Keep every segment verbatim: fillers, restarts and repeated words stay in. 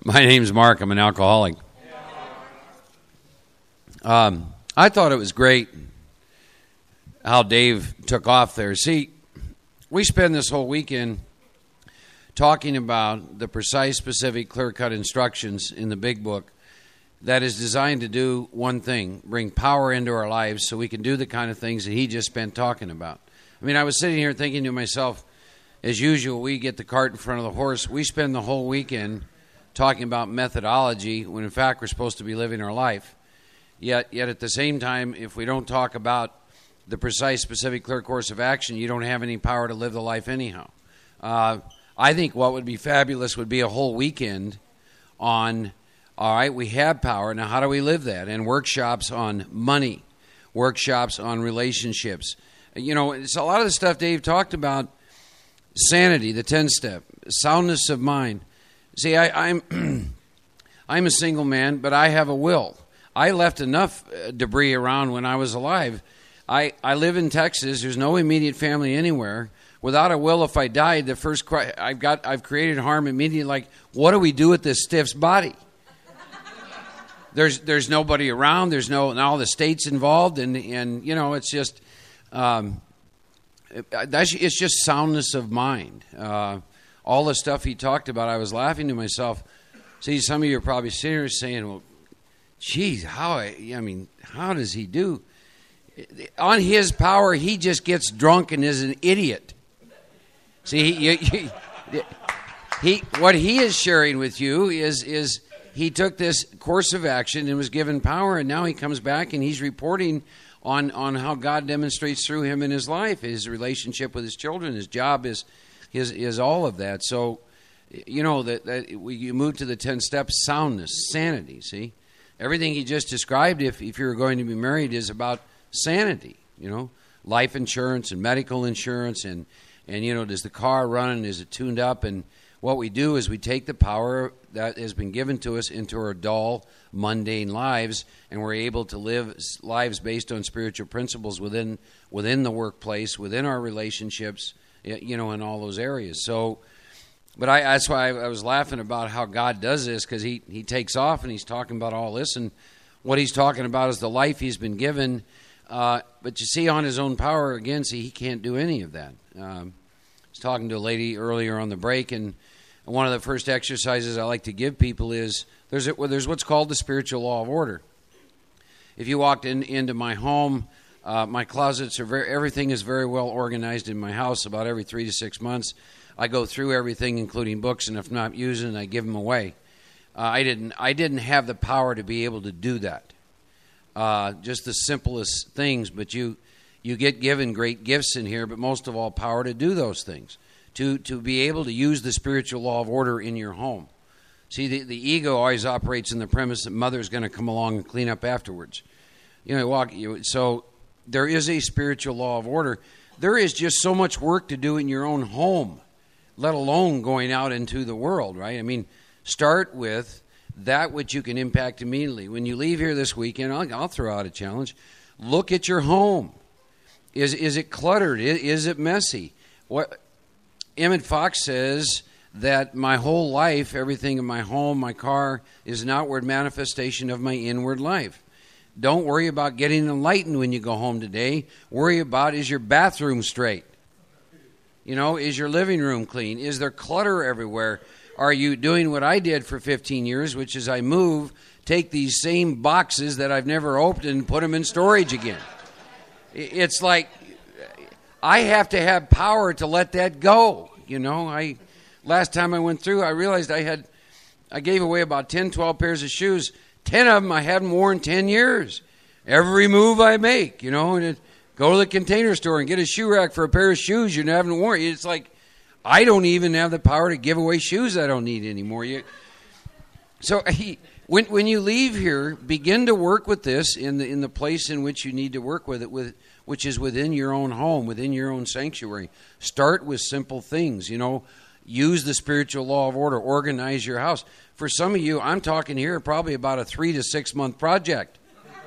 My name's Mark. I'm an alcoholic. Um, I thought it was great how Dave took off there. See, we spend this whole weekend talking about the precise, specific, clear-cut instructions in the Big Book that is designed to do one thing, bring power into our lives so we can do the kind of things that he just spent talking about. I mean, I was sitting here thinking to myself, as usual, we get the cart in front of the horse. We spend the whole weekend talking about methodology when, in fact, we're supposed to be living our life. Yet, yet at the same time, if we don't talk about the precise, specific, clear course of action, you don't have any power to live the life anyhow. Uh, I think what would be fabulous would be a whole weekend on, all right, we have power, now how do we live that? And workshops on money, workshops on relationships. You know, it's a lot of the stuff Dave talked about, sanity, the ten-step, soundness of mind. See, I, I'm I'm a single man, but I have a will. I left enough debris around when I was alive. I, I live in Texas. There's no immediate family anywhere. Without a will, if I died, the first cry, I've got I've created harm immediately. Like, what do we do with this stiff's body? There's there's nobody around. There's no and all the states involved, and and you know it's just um, that's it's just soundness of mind. Uh, all the stuff he talked about, I was laughing to myself. See, some of you are probably sitting here saying, "Well, geez, how I mean, how does he do?" On his power, he just gets drunk and is an idiot. See, he, he, he, what he is sharing with you is is he took this course of action and was given power, and now he comes back and he's reporting on, on how God demonstrates through him in his life, his relationship with his children, his job, is his is all of that. So, you know that, that we, you move to the ten steps: soundness, sanity. See, everything he just described, if if you're going to be married, is about sanity. You know, life insurance and medical insurance, and and you know, does the car run and is it tuned up? And what we do is we take the power that has been given to us into our dull, mundane lives, and we're able to live lives based on spiritual principles within within the workplace, within our relationships, you know, in all those areas. So, but I, that's why I, I was laughing about how God does this, because he, he takes off and he's talking about all this, and what he's talking about is the life he's been given. Uh, but you see, on his own power, again, see, he can't do any of that. Um, I was talking to a lady earlier on the break, and one of the first exercises I like to give people is there's a, well, there's what's called the spiritual law of order. If you walked in, into my home, uh, my closets are very, everything is very well organized in my house. About every three to six months, I go through everything, including books, and if not using, I give them away. Uh, I didn't I didn't have the power to be able to do that. Uh, just the simplest things, but you you get given great gifts in here, but most of all, power to do those things, to to be able to use the spiritual law of order in your home. See, the, the ego always operates in the premise that mother's going to come along and clean up afterwards. You know, walk. You, so there is a spiritual law of order. There is just so much work to do in your own home, let alone going out into the world, right? I mean, start with that which you can impact immediately. When you leave here this weekend, I'll, I'll throw out a challenge. Look at your home. Is is it cluttered? Is, is it messy? What Emmett Fox says that my whole life, everything in my home, my car, is an outward manifestation of my inward life. Don't worry about getting enlightened when you go home today. Worry about, is your bathroom straight? You know, is your living room clean? Is there clutter everywhere? Are you doing what I did for fifteen years, which is I move, take these same boxes that I've never opened and put them in storage again? It's like I have to have power to let that go. You know, I last time I went through, I realized I had, I gave away about ten, twelve pairs of shoes. ten of them I hadn't worn ten years. Every move I make, you know, and it, go to the Container Store and get a shoe rack for a pair of shoes you haven't worn. It's like, I don't even have the power to give away shoes I don't need anymore. You, so he, when when you leave here, begin to work with this in the in the place in which you need to work with it, with which is within your own home, within your own sanctuary. Start with simple things. You know, use the spiritual law of order. Organize your house. For some of you, I'm talking here probably about a three to six month project,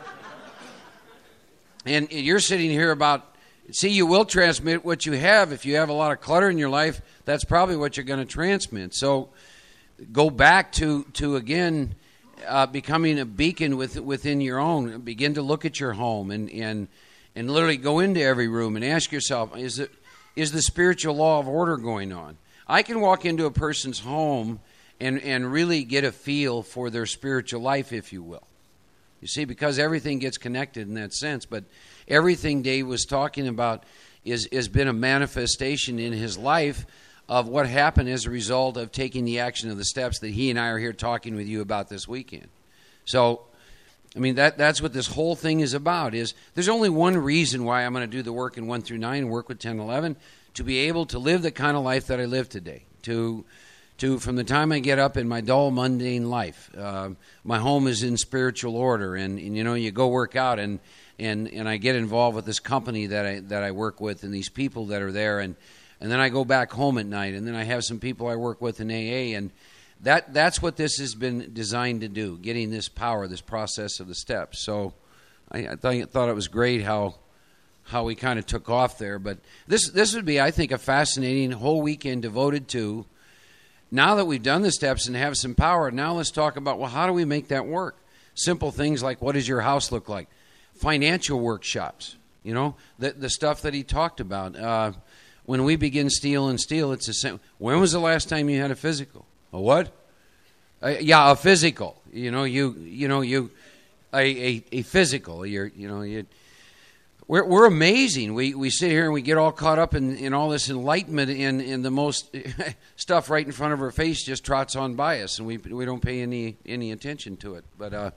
and you're sitting here about. See, you will transmit what you have. If you have a lot of clutter in your life, that's probably what you're going to transmit. So go back to, to again, uh, becoming a beacon with, within your own. Begin to look at your home and, and, and literally go into every room and ask yourself, is it, is the spiritual law of order going on? I can walk into a person's home and, and really get a feel for their spiritual life, if you will. You see, because everything gets connected in that sense. But everything Dave was talking about is has been a manifestation in his life of what happened as a result of taking the action of the steps that he and I are here talking with you about this weekend. So, I mean, that that's what this whole thing is about. Is there's only one reason why I'm going to do the work in one through nine and work with ten, eleven, to be able to live the kind of life that I live today. To To from the time I get up in my dull, mundane life, uh, my home is in spiritual order, and, and you know, you go work out, and, and, and I get involved with this company that I that I work with, and these people that are there, and, and then I go back home at night, and then I have some people I work with in A A, and that that's what this has been designed to do, getting this power, this process of the steps. So I, I th- thought it was great how how we kind of took off there, but this this would be, I think, a fascinating whole weekend devoted to. Now that we've done the steps and have some power, now let's talk about, well, how do we make that work? Simple things like, what does your house look like? Financial workshops, you know, the the stuff that he talked about. Uh, when we begin Steel and Steel, it's the same. When was the last time you had a physical? A what? Uh, yeah, a physical. You know, you you know you a a, a physical. You're you know you. We're we're amazing. We we sit here and we get all caught up in, in all this enlightenment, and, and the most stuff right in front of our face just trots on by us, and we we don't pay any any attention to it. But uh,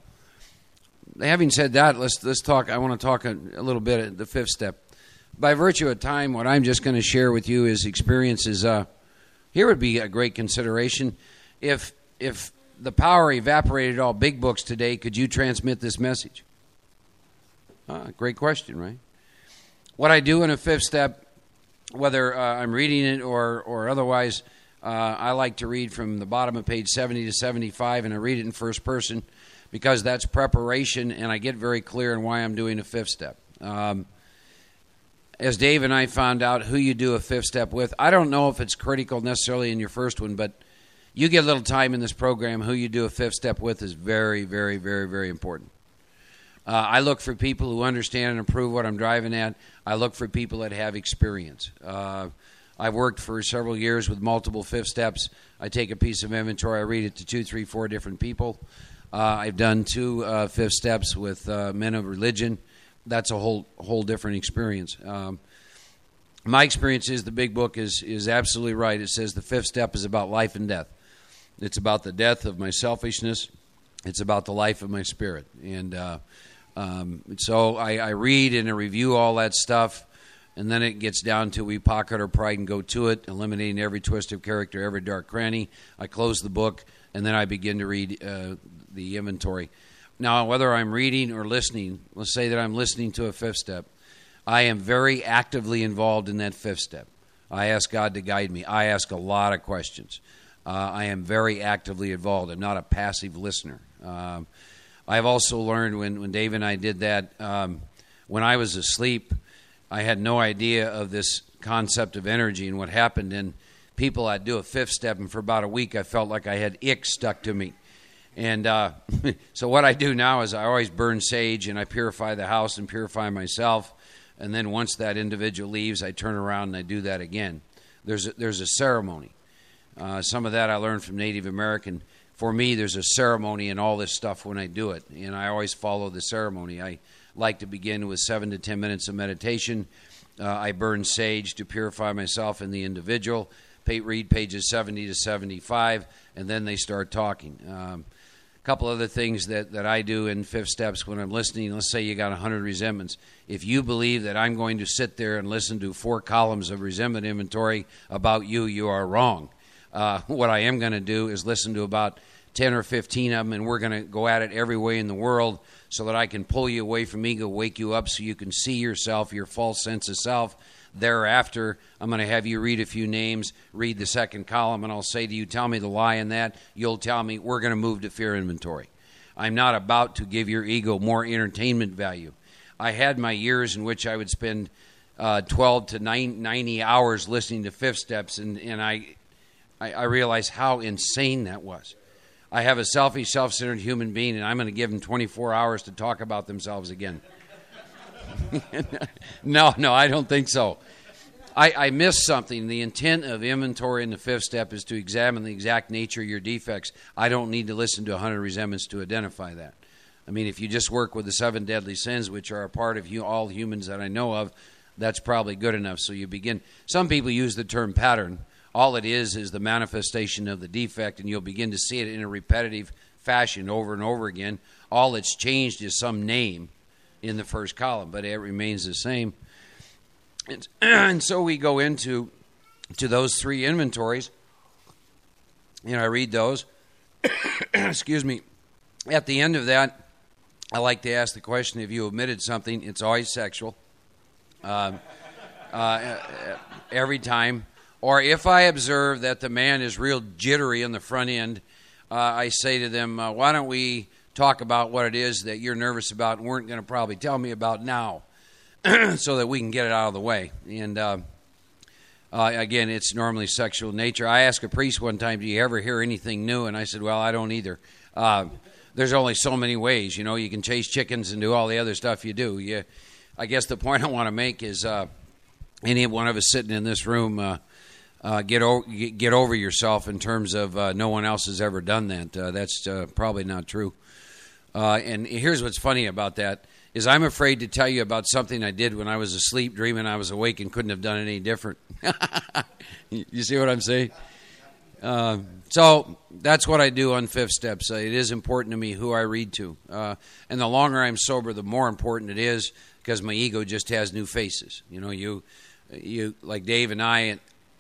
having said that, let's let's talk. I want to talk a, a little bit at the fifth step. By virtue of time, what I'm just going to share with you is experiences. Uh, here would be a great consideration. If if the power evaporated all big books today, could you transmit this message? Ah, great question, right? What I do in a fifth step, whether uh, I'm reading it or, or otherwise, uh, I like to read from the bottom of page seventy to seventy-five, and I read it in first person because that's preparation, and I get very clear on why I'm doing a fifth step. Um, as Dave and I found out who you do a fifth step with, I don't know if it's critical necessarily in your first one, but you get a little time in this program, who you do a fifth step with is very, very, very, very important. Uh, I look for people who understand and approve what I'm driving at. I look for people that have experience. Uh, I've worked for several years with multiple fifth steps. I take a piece of inventory, I read it to two, three, four different people. Uh, I've done two uh, fifth steps with uh, men of religion. That's a whole whole different experience. Um, my experience is the big book is is absolutely right. It says the fifth step is about life and death. It's about the death of my selfishness. It's about the life of my spirit. And uh, um, so I, I read and I review all that stuff, and then it gets down to we pocket our pride and go to it, eliminating every twist of character, every dark cranny. I close the book, and then I begin to read uh, the inventory. Now, whether I'm reading or listening, let's say that I'm listening to a fifth step, I am very actively involved in that fifth step. I ask God to guide me. I ask a lot of questions. Uh, I am very actively involved. I'm not a passive listener. Um, I've also learned when, when Dave and I did that, um, when I was asleep, I had no idea of this concept of energy and what happened. And people, I'd do a fifth step, and for about a week, I felt like I had ick stuck to me. And uh, so what I do now is I always burn sage, and I purify the house and purify myself. And then once that individual leaves, I turn around and I do that again. There's a, there's a ceremony. Uh, some of that I learned from Native American. For me, there's a ceremony in all this stuff when I do it, and I always follow the ceremony. I like to begin with seven to ten minutes of meditation. Uh, I burn sage to purify myself and the individual. Pay, read pages seventy to seventy-five, and then they start talking. Um, a couple other things that, that I do in fifth steps when I'm listening. Let's say you got one hundred resentments. If you believe that I'm going to sit there and listen to four columns of resentment inventory about you, you are wrong. Uh, what I am going to do is listen to about ten or fifteen of them, and we're going to go at it every way in the world so that I can pull you away from ego, wake you up so you can see yourself, your false sense of self. Thereafter, I'm going to have you read a few names, read the second column, and I'll say to you, tell me the lie in that. You'll tell me we're going to move to fear inventory. I'm not about to give your ego more entertainment value. I had my years in which I would spend uh, twelve to ninety hours listening to fifth steps, and, and I... I, I realized how insane that was. I have a selfish, self-centered human being, and I'm going to give them twenty-four hours to talk about themselves again. no, no, I don't think so. I, I missed something. The intent of inventory in the fifth step is to examine the exact nature of your defects. I don't need to listen to one hundred resentments to identify that. I mean, if you just work with the seven deadly sins, which are a part of you, all humans that I know of, that's probably good enough. So you begin. Some people use the term pattern. All it is is the manifestation of the defect, and you'll begin to see it in a repetitive fashion over and over again. All that's changed is some name in the first column, but it remains the same. And, and so we go into to those three inventories, and I read those. Excuse me. At the end of that, I like to ask the question, if you omitted something, it's always sexual. Uh, uh, every time. Or if I observe that the man is real jittery in the front end, uh, I say to them, uh, why don't we talk about what it is that you're nervous about and weren't going to probably tell me about now so that we can get it out of the way. And uh, uh, again, it's normally sexual nature. I asked a priest one time, do you ever hear anything new? And I said, well, I don't either. Uh, there's only so many ways. You know, you can chase chickens and do all the other stuff you do. You, I guess the point I want to make is uh, any one of us sitting in this room, uh, uh, get, o- get over yourself in terms of uh, no one else has ever done that. Uh, that's uh, probably not true. Uh, and here's what's funny about that is I'm afraid to tell you about something I did when I was asleep, dreaming I was awake and couldn't have done it any different. You see what I'm saying? Uh, so that's what I do on Fifth Steps. Uh, it is important to me who I read to. Uh, and the longer I'm sober, the more important it is, because my ego just has new faces. You know, you, you like Dave and I,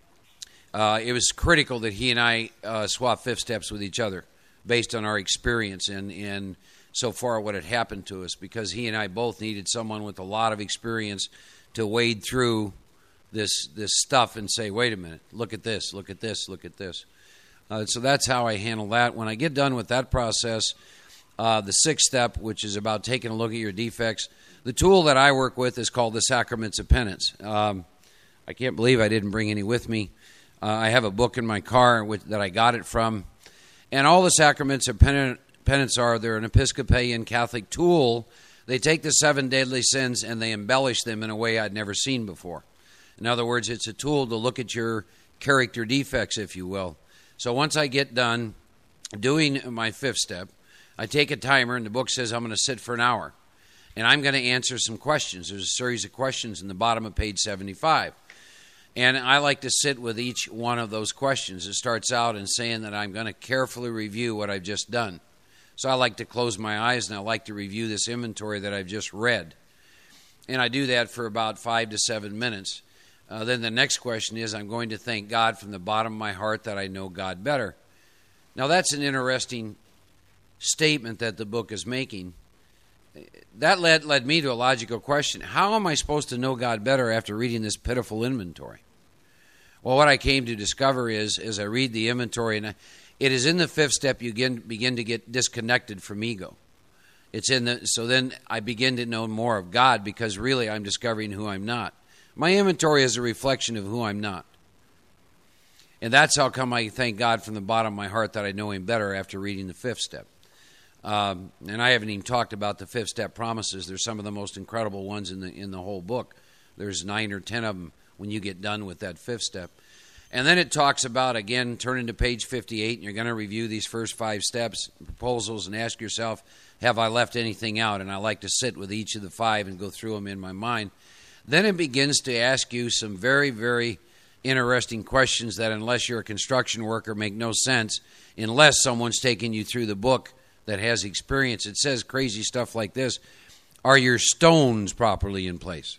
uh, it was critical that he and I uh, swap Fifth Steps with each other based on our experience and, and so far what had happened to us, because he and I both needed someone with a lot of experience to wade through this this stuff and say, wait a minute, look at this, look at this, look at this. Uh, so that's how I handle that. When I get done with that process, uh, the sixth step, which is about taking a look at your defects, the tool that I work with is called the Sacraments of Penance. Um, I can't believe I didn't bring any with me. Uh, I have a book in my car with, that I got it from. And all the Sacraments of Penance are, they're an Episcopalian Catholic tool. They take the seven deadly sins and they embellish them in a way I'd never seen before. In other words, it's a tool to look at your character defects, if you will. So once I get done doing my fifth step, I take a timer, and the book says I'm going to sit for an hour. And I'm going to answer some questions. There's a series of questions in the bottom of page seventy-five. And I like to sit with each one of those questions. It starts out in saying that I'm going to carefully review what I've just done. So I like to close my eyes, and I like to review this inventory that I've just read. And I do that for about five to seven minutes. Uh, then the next question is, I'm going to thank God from the bottom of my heart that I know God better. Now, that's an interesting statement that the book is making. That led, led me to a logical question. How am I supposed to know God better after reading this pitiful inventory? Well, what I came to discover is, as I read the inventory, and it is in the fifth step you begin, begin to get disconnected from ego. It's in the so then I begin to know more of God, because really I'm discovering who I'm not. My inventory is a reflection of who I'm not. And that's how come I thank God from the bottom of my heart that I know Him better after reading the fifth step. Um, and I haven't even talked about the fifth step promises. They're some of the most incredible ones in the in the whole book. There's nine or ten of them when you get done with that fifth step. And then it talks about, again, turning to page fifty-eight, and you're going to review these first five steps, proposals, and ask yourself, have I left anything out? And I like to sit with each of the five and go through them in my mind. Then it begins to ask you some very, very interesting questions that, unless you're a construction worker, make no sense unless someone's taking you through the book that has experience. It says crazy stuff like this. Are your stones properly in place?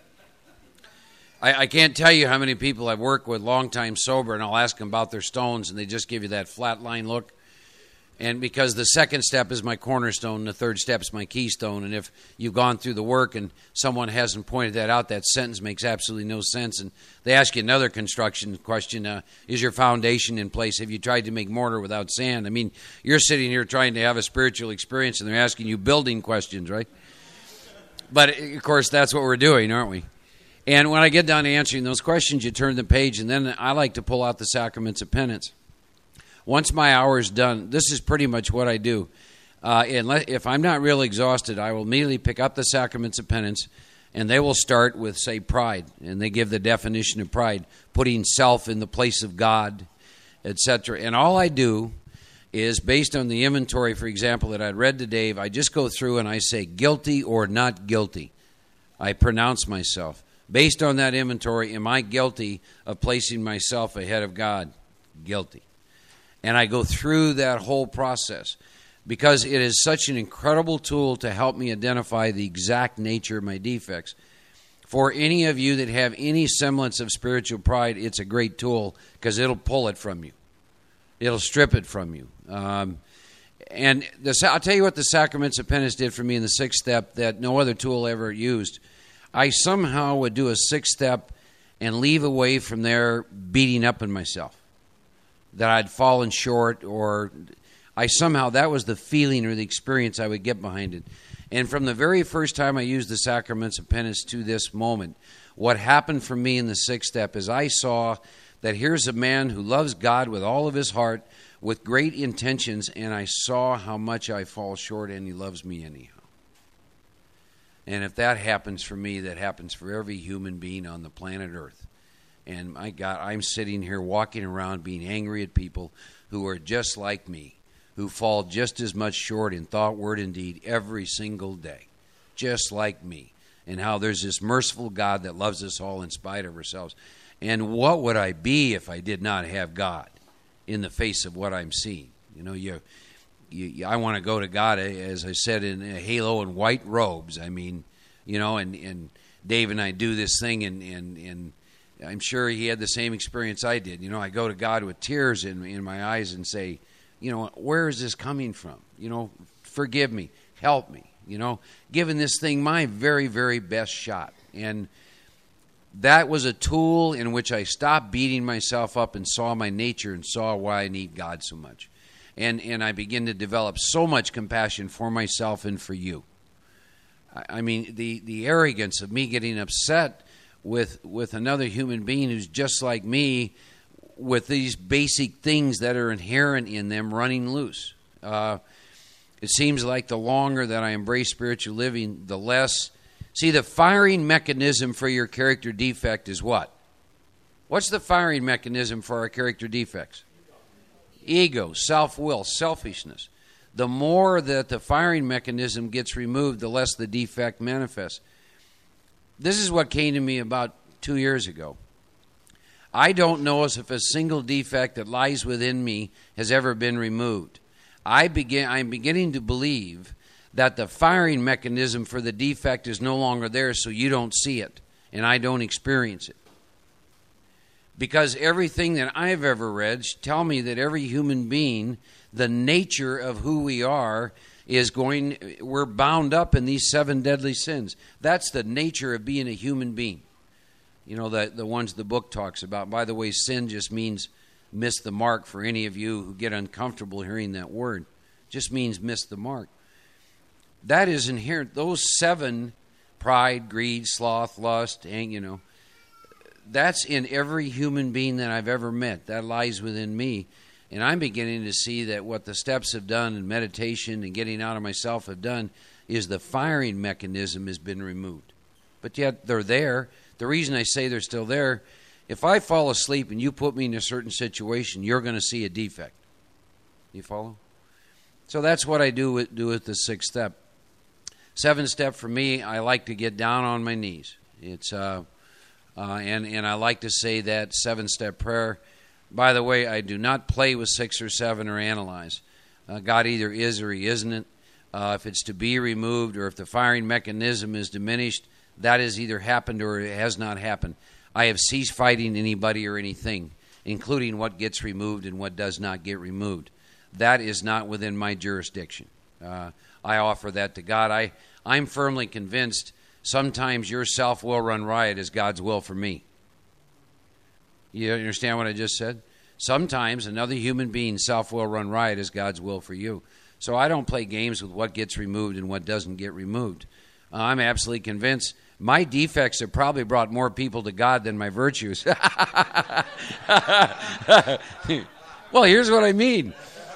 I, I can't tell you how many people I've worked with long time sober, and I'll ask them about their stones, and they just give you that flat line look. And because the second step is my cornerstone, and the third step is my keystone, and if you've gone through the work and someone hasn't pointed that out, that sentence makes absolutely no sense. And they ask you another construction question, uh, is your foundation in place? Have you tried to make mortar without sand? I mean, you're sitting here trying to have a spiritual experience, and they're asking you building questions, right? But, of course, that's what we're doing, aren't we? And when I get done answering those questions, you turn the page, and then I like to pull out the sacraments of penance. Once my hour is done, this is pretty much what I do. Uh, and if I'm not really exhausted, I will immediately pick up the sacraments of penance, and they will start with, say, pride. And they give the definition of pride, putting self in the place of God, et cetera. And all I do is, based on the inventory, for example, that I'd read to Dave, I just go through and I say guilty or not guilty. I pronounce myself. Based on that inventory, am I guilty of placing myself ahead of God? Guilty. And I go through that whole process because it is such an incredible tool to help me identify the exact nature of my defects. For any of you that have any semblance of spiritual pride, it's a great tool because it'll pull it from you. It'll strip it from you. Um, and the, I'll tell you what the sacraments of penance did for me in the sixth step that no other tool ever used. I somehow would do a sixth step and leave away from there beating up on myself, that I'd fallen short, or I somehow, that was the feeling or the experience I would get behind it. And from the very first time I used the sacraments of penance to this moment, what happened for me in the sixth step is I saw that here's a man who loves God with all of his heart, with great intentions, and I saw how much I fall short, and he loves me anyhow. And if that happens for me, that happens for every human being on the planet Earth. And my God, I'm sitting here walking around being angry at people who are just like me, who fall just as much short in thought, word, and deed every single day, just like me. And how there's this merciful God that loves us all in spite of ourselves. And what would I be if I did not have God in the face of what I'm seeing? You know, you... You, I want to go to God, as I said, in a halo and white robes. I mean, you know, and, and Dave and I do this thing, and, and, and I'm sure he had the same experience I did. You know, I go to God with tears in, in my eyes and say, you know, where is this coming from? You know, forgive me, help me, you know, giving this thing my very, very best shot. And that was a tool in which I stopped beating myself up and saw my nature and saw why I need God so much. And and I begin to develop so much compassion for myself and for you. I, I mean, the, the arrogance of me getting upset with with another human being who's just like me, with these basic things that are inherent in them running loose. Uh, it seems like the longer that I embrace spiritual living, the less... See, the firing mechanism for your character defect is what? What's the firing mechanism for our character defects? Ego, self-will, selfishness. The more that the firing mechanism gets removed, the less the defect manifests. This is what came to me about two years ago. I don't know as if a single defect that lies within me has ever been removed. I begin, I'm beginning to believe that the firing mechanism for the defect is no longer there, so you don't see it, and I don't experience it. Because everything that I've ever read tell me that every human being, the nature of who we are, is going, we're bound up in these seven deadly sins. That's the nature of being a human being. You know, the, the ones the book talks about. By the way, sin just means miss the mark for any of you who get uncomfortable hearing that word. Just means miss the mark. That is inherent. Those seven, pride, greed, sloth, lust, and, you know, that's in every human being that I've ever met. That lies within me. And I'm beginning to see that what the steps have done and meditation and getting out of myself have done is the firing mechanism has been removed. But yet they're there. The reason I say they're still there, if I fall asleep and you put me in a certain situation, you're going to see a defect. You follow? So that's what I do with, do with the sixth step. Seventh step for me, I like to get down on my knees. It's... uh Uh, and, and I like to say that seven-step prayer. By the way, I do not play with six or seven or analyze. Uh, God either is or he isn't. Uh, if it's to be removed or if the firing mechanism is diminished, that has either happened or it has not happened. I have ceased fighting anybody or anything, including what gets removed and what does not get removed. That is not within my jurisdiction. Uh, I offer that to God. I, I'm firmly convinced sometimes your self will run riot is God's will for me. You understand what I just said? Sometimes another human being's self will run riot is God's will for you. So I don't play games with what gets removed and what doesn't get removed. Uh, I'm absolutely convinced My defects have probably brought more people to God than my virtues. Well, here's what I mean.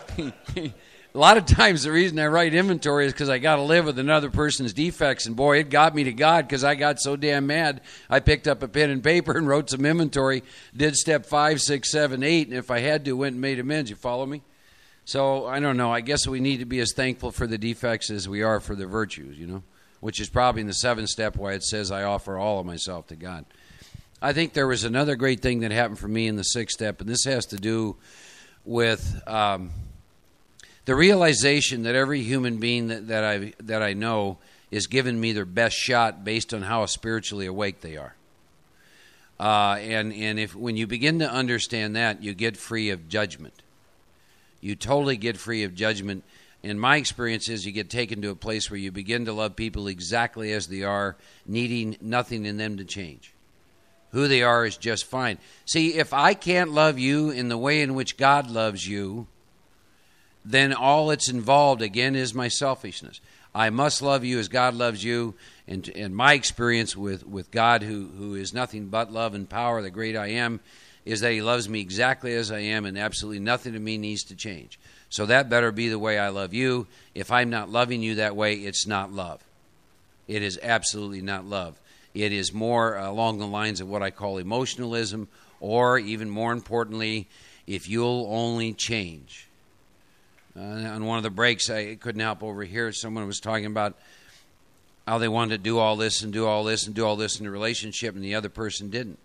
A lot of times the reason I write inventory is because I got to live with another person's defects. And boy, it got me to God because I got so damn mad. I picked up a pen and paper and wrote some inventory, did step five, six, seven, eight, and if I had to, went and made amends. You follow me? So I don't know. I guess we need to be as thankful for the defects as we are for the virtues, you know, which is probably in the seventh step why it says I offer all of myself to God. I think there was another great thing that happened for me in the sixth step, and this has to do with um, the realization that every human being that, that I that I know is giving me their best shot based on how spiritually awake they are. Uh, and and if when you begin to understand that, you get free of judgment. You totally get free of judgment. In my experience is you get taken to a place where you begin to love people exactly as they are, needing nothing in them to change. Who they are is just fine. See, if I can't love you in the way in which God loves you, then all that's involved, again, is my selfishness. I must love you as God loves you. And, and my experience with, with God, who, who is nothing but love and power, the great I am, is that he loves me exactly as I am, and absolutely nothing in me needs to change. So that better be the way I love you. If I'm not loving you that way, it's not love. It is absolutely not love. It is more along the lines of what I call emotionalism, or even more importantly, if you'll only change. Uh, on one of the breaks, I couldn't help over here, someone was talking about how they wanted to do all this and do all this and do all this in a relationship, and the other person didn't.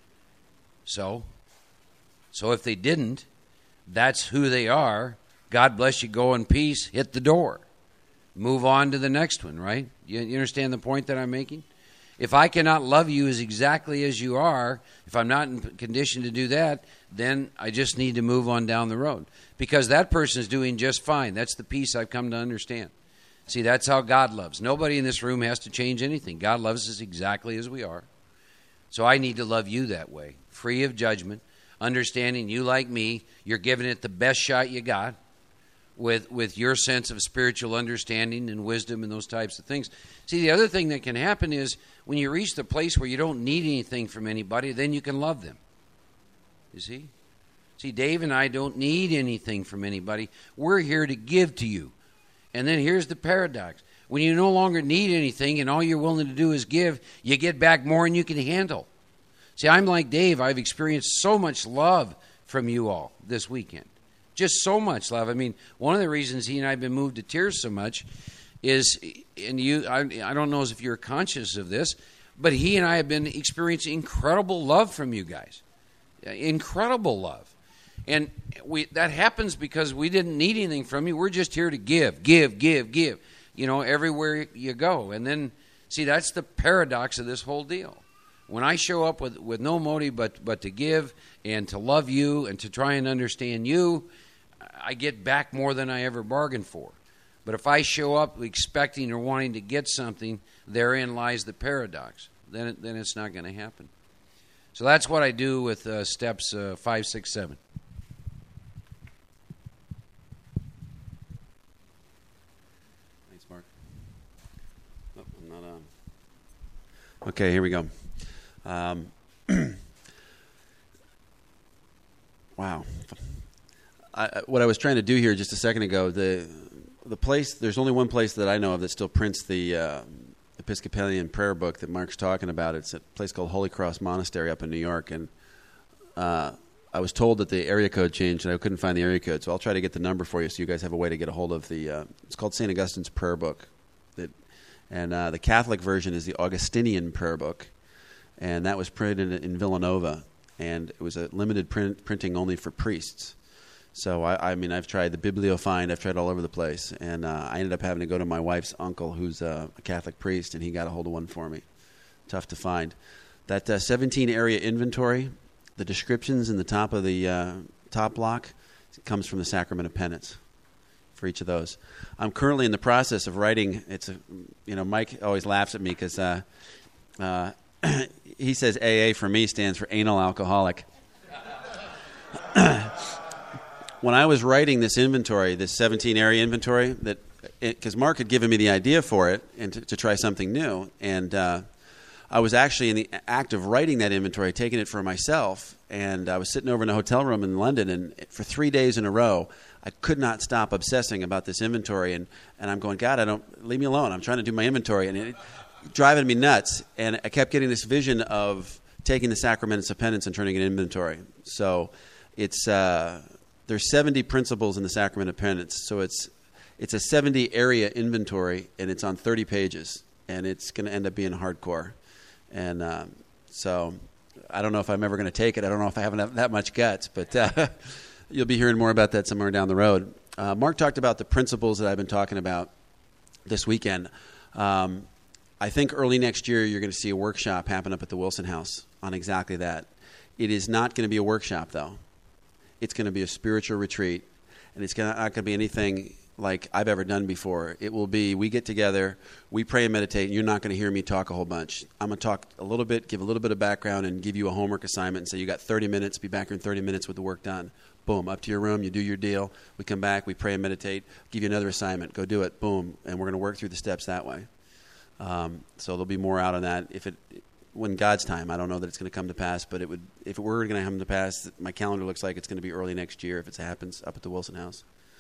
So, so if they didn't, that's who they are. God bless you, go in peace, hit the door. Move on to the next one, right? You, you understand the point that I'm making? If I cannot love you as exactly as you are, if I'm not in condition to do that, then I just need to move on down the road. Because that person is doing just fine. That's the peace I've come to understand. See, that's how God loves. Nobody in this room has to change anything. God loves us exactly as we are. So I need to love you that way, free of judgment, understanding you like me, you're giving it the best shot you got, with with your sense of spiritual understanding and wisdom and those types of things. See, the other thing that can happen is when you reach the place where you don't need anything from anybody, then you can love them. You see? See, Dave and I don't need anything from anybody. We're here to give to you. And then here's the paradox. When you no longer need anything and all you're willing to do is give, you get back more than you can handle. See, I'm like Dave. I've experienced so much love from you all this weekend. Just so much love. I mean, one of the reasons he and I have been moved to tears so much is, and you, I, I don't know if you're conscious of this, but he and I have been experiencing incredible love from you guys. Incredible love. And we that happens because we didn't need anything from you. We're just here to give, give, give, give, you know, everywhere you go. And then, see, that's the paradox of this whole deal. When I show up with, with no motive but, but to give and to love you and to try and understand you, I get back more than I ever bargained for. But if I show up expecting or wanting to get something, therein lies the paradox. Then it, then it's not going to happen. So that's what I do with uh, steps uh, five, six, seven. Thanks, Mark. Oh, I'm not on. Okay, here we go. Um, wow. I, what I was trying to do here just a second ago, the the place, there's only one place that I know of that still prints the uh, Episcopalian prayer book that Mark's talking about. It's a place called Holy Cross Monastery up in New York, and uh, I was told that the area code changed, and I couldn't find the area code, so I'll try to get the number for you so you guys have a way to get a hold of the, uh, it's called Saint Augustine's Prayer Book, that, and uh, the Catholic version is the Augustinian Prayer Book, and that was printed in, in Villanova, and it was a limited print, printing only for priests. So, I, I mean, I've tried the Bibliofind, I've tried all over the place, and uh, I ended up having to go to my wife's uncle, who's uh, a Catholic priest, and he got a hold of one for me. Tough to find. That uh, seventeen-area inventory, the descriptions in the top of the uh, top block, comes from the Sacrament of Penance for each of those. I'm currently in the process of writing, it's a, you know, Mike always laughs at me because uh, uh, he says A A for me stands for anal alcoholic. When I was writing this inventory, this seventeen-area inventory, that because Mark had given me the idea for it and to, to try something new, and uh, I was actually in the act of writing that inventory, taking it for myself, and I was sitting over in a hotel room in London, and for three days in a row, I could not stop obsessing about this inventory, and, and I'm going, God, I don't leave me alone. I'm trying to do my inventory, and it driving me nuts. And I kept getting this vision of taking the sacraments of penance and turning it into inventory. So it's uh, there's seventy principles in the sacrament of penance. So it's it's a seventy area inventory, and it's on thirty pages, and it's going to end up being hardcore. And uh, so I don't know if I'm ever going to take it. I don't know if I have enough, that much guts, but uh, you'll be hearing more about that somewhere down the road. Uh, Mark talked about the principles that I've been talking about this weekend. Um, I think early next year you're going to see a workshop happen up at the Wilson House on exactly that. It is not going to be a workshop, though. It's going to be a spiritual retreat, and it's not going to be anything like I've ever done before. It will be, we get together, we pray and meditate, and you're not going to hear me talk a whole bunch. I'm going to talk a little bit, give a little bit of background, and give you a homework assignment and say, you got thirty minutes, be back here in thirty minutes with the work done. Boom, up to your room, you do your deal. We come back, we pray and meditate, give you another assignment, go do it, boom, and we're going to work through the steps that way. Um, so there'll be more out on that if it, when God's time. I don't know that it's going to come to pass, but it would, if it were going to come to pass, my calendar looks like it's going to be early next year if it happens up at the Wilson House.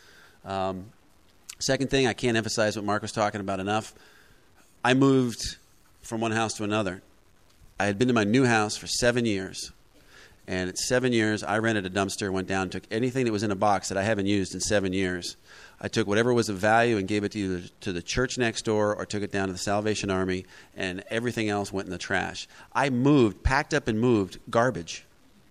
Um, Second thing, I can't emphasize what Mark was talking about enough. I moved from one house to another. I had been to my new house for seven years. And at seven years, I rented a dumpster, went down, took anything that was in a box that I haven't used in seven years. I took whatever was of value and gave it to either to the church next door or took it down to the Salvation Army, and everything else went in the trash. I moved, packed up and moved garbage.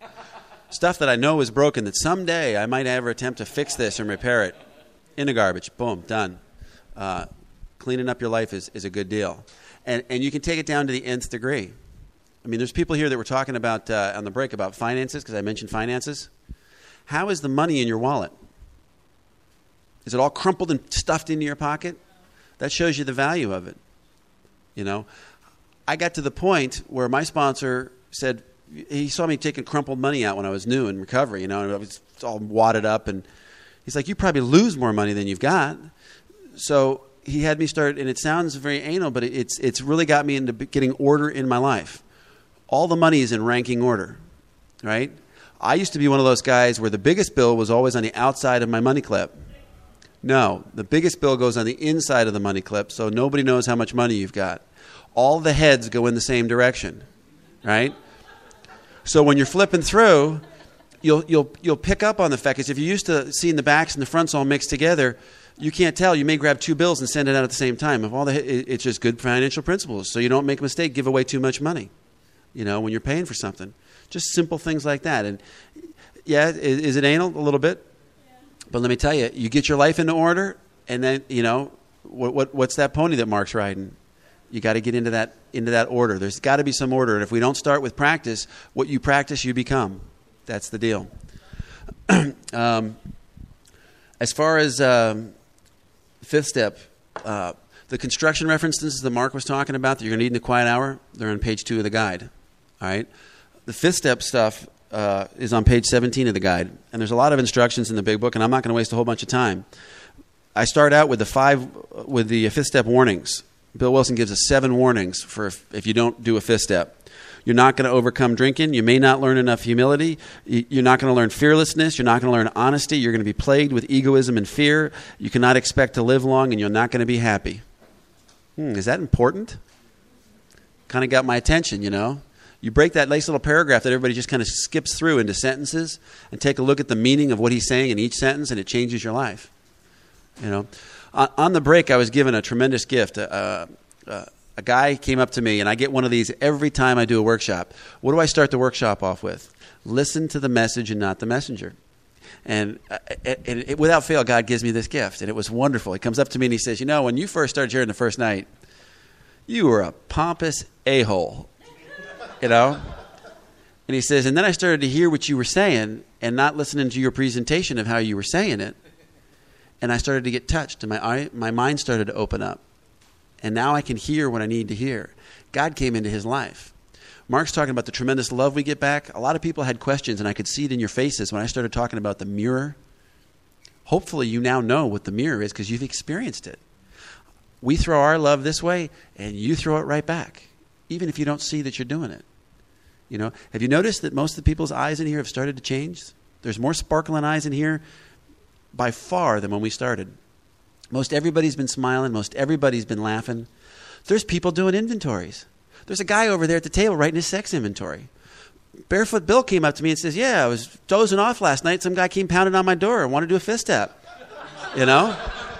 Stuff that I know is broken, that someday I might ever attempt to fix this and repair it. In the garbage. Boom, done. Uh, cleaning up your life is, is a good deal. And and you can take it down to the nth degree. I mean, there's people here that were talking about uh, on the break about finances, because I mentioned finances. How is the money in your wallet? Is it all crumpled and stuffed into your pocket? That shows you the value of it. You know, I got to the point where my sponsor said, he saw me taking crumpled money out when I was new in recovery, you know, and I was all wadded up, and he's like, you probably lose more money than you've got. So he had me start, and it sounds very anal, but it's it's really got me into getting order in my life. All the money is in ranking order, right? I used to be one of those guys where the biggest bill was always on the outside of my money clip. No, the biggest bill goes on the inside of the money clip, so nobody knows how much money you've got. All the heads go in the same direction, right? So when you're flipping through, You'll you'll you'll pick up on the fact is if you're used to seeing the backs and the fronts all mixed together, you can't tell. You may grab two bills and send it out at the same time. If all the it's just good financial principles, so you don't make a mistake, give away too much money. You know, when you're paying for something, just simple things like that. And yeah, is, is it anal a little bit? But let me tell you, you get your life into order, and then you know what what what's that pony that Mark's riding? You got to get into that into that order. There's got to be some order, and if we don't start with practice, what you practice, you become. That's the deal. um, as far as um, fifth step, uh, the construction references that Mark was talking about that you're going to need in the quiet hour, they're on page two of the guide. All right. The fifth step stuff uh, is on page seventeen of the guide, and there's a lot of instructions in the big book, and I'm not going to waste a whole bunch of time. I start out with the five with the fifth step warnings. Bill Wilson gives us seven warnings for if, if you don't do a fifth step. You're not going to overcome drinking. You may not learn enough humility. You're not going to learn fearlessness. You're not going to learn honesty. You're going to be plagued with egoism and fear. You cannot expect to live long, and you're not going to be happy. Hmm, is that important? Kind of got my attention, you know. You break that nice little paragraph that everybody just kind of skips through into sentences and take a look at the meaning of what he's saying in each sentence, and it changes your life. You know, on, on the break, I was given a tremendous gift. Uh, uh, A guy came up to me, and I get one of these every time I do a workshop. What do I start the workshop off with? Listen to the message and not the messenger. And, uh, and it, without fail, God gives me this gift, and it was wonderful. He comes up to me, and he says, you know, when you first started hearing the first night, you were a pompous a-hole, you know? And he says, and then I started to hear what you were saying and not listening to your presentation of how you were saying it, and I started to get touched, and my my mind started to open up. And now I can hear what I need to hear. God came into his life. Mark's talking about the tremendous love we get back. A lot of people had questions, and I could see it in your faces when I started talking about the mirror. Hopefully you now know what the mirror is because you've experienced it. We throw our love this way, and you throw it right back. even if you don't see that you're doing it. You know, have you noticed that most of the people's eyes in here have started to change? There's more sparkling eyes in here by far than when we started. Most everybody's been smiling. Most everybody's been laughing. There's people doing inventories. There's a guy over there at the table writing his sex inventory. Barefoot Bill came up to me and says, yeah, I was dozing off last night. Some guy came pounding on my door and wanted to do a fist step. You know?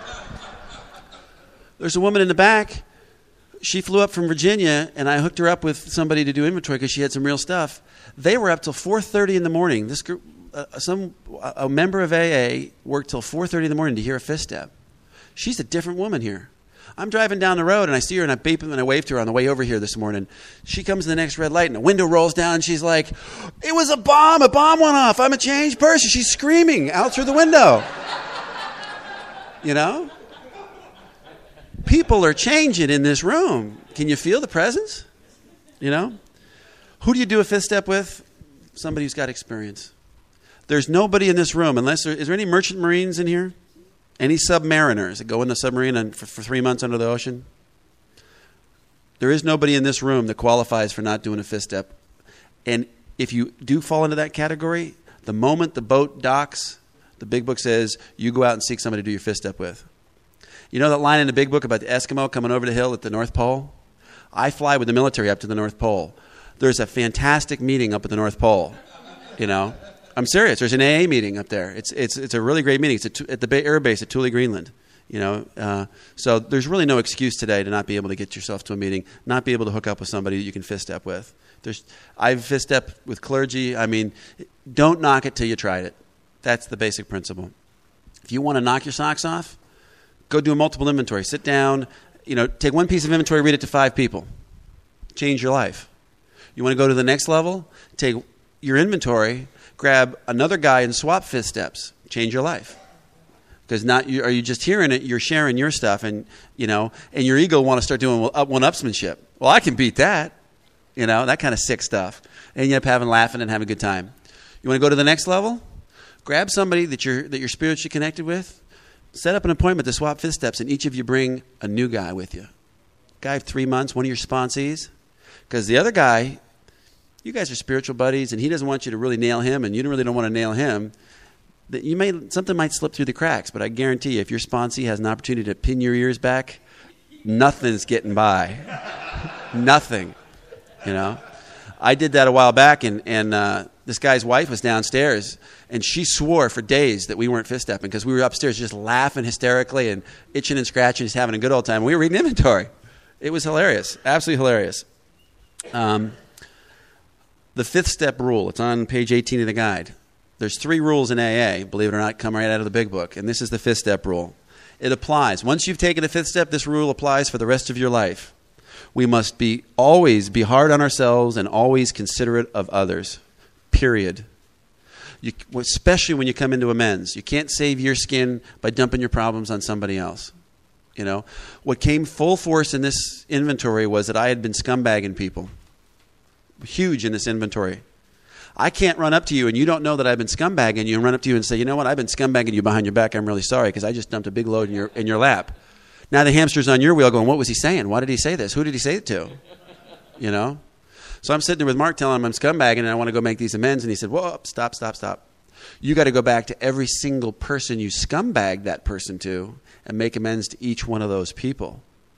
There's a woman in the back. She flew up from Virginia, and I hooked her up with somebody to do inventory because she had some real stuff. They were up till four thirty in the morning. This group, uh, some a member of A A worked till four thirty in the morning to hear a fist step. She's a different woman here. I'm driving down the road, and I see her, and I beep and I wave to her on the way over here this morning. She comes to the next red light, and the window rolls down, and she's like, it was a bomb. A bomb went off. I'm a changed person. She's screaming out through the window. You know? People are changing in this room. Can you feel the presence? You know? Who do you do a fist step with? Somebody who's got experience. There's nobody in this room, unless there, is there any merchant marines in here? Any submariners that go in the submarine and for, for three months under the ocean? There is nobody in this room that qualifies for not doing a fist step. And if you do fall into that category, the moment the boat docks, the big book says, you go out and seek somebody to do your fist step with. You know that line in the big book about the Eskimo coming over the hill at the North Pole? I fly with the military up to the North Pole. There's a fantastic meeting up at the North Pole, you know. I'm serious. There's an A A meeting up there. It's it's it's a really great meeting. It's at, at the Bay Air Base at Thule, Greenland. You know, uh, so there's really no excuse today to not be able to get yourself to a meeting, not be able to hook up with somebody that you can fist step with. There's I've fist stepped with clergy. I mean, don't knock it till you tried it. That's the basic principle. If you want to knock your socks off, go do a multiple inventory. Sit down. You know, take one piece of inventory, read it to five people. Change your life. You want to go to the next level? Take your inventory. Grab another guy and swap fist steps. Change your life. Because not you, are you just hearing it, you're sharing your stuff, and you know, and your ego want to start doing one-upsmanship. Well, I can beat that. You know, that kind of sick stuff. And you end up having laughing and having a good time. You want to go to the next level? Grab somebody that you're that you're spiritually connected with. Set up an appointment to swap fist steps, and each of you bring a new guy with you. Guy of three months, one of your sponsees. Because the other guy, you guys are spiritual buddies, and he doesn't want you to really nail him, and you really don't want to nail him. That you may something might slip through the cracks, but I guarantee you, if your sponsee has an opportunity to pin your ears back, nothing's getting by. Nothing. You know, I did that a while back, and and uh, this guy's wife was downstairs, and she swore for days that we weren't fist stepping because we were upstairs just laughing hysterically and itching and scratching, just having a good old time. We were reading inventory. It was hilarious, absolutely hilarious. Um, the fifth step rule. It's on page eighteen of the guide. There's three rules in A A, believe it or not, come right out of the big book, and this is the fifth step rule. It applies. Once you've taken a fifth step, this rule applies for the rest of your life. We must be always be hard on ourselves and always considerate of others, period. You, especially when you come into amends. You can't save your skin by dumping your problems on somebody else. You know, what came full force in this inventory was that I had been scumbagging people. Huge in this inventory. I can't run up to you and you don't know that I've been scumbagging you and run up to you and say, you know what, I've been scumbagging you behind your back. I'm really sorry because I just dumped a big load in your in your lap. Now the hamster's on your wheel going, what was he saying? Why did he say this? Who did he say it to? You know? So I'm sitting there with Mark telling him I'm scumbagging and I want to go make these amends. And he said, whoa, stop, stop, stop. You got to go back to every single person you scumbagged that person to and make amends to each one of those people.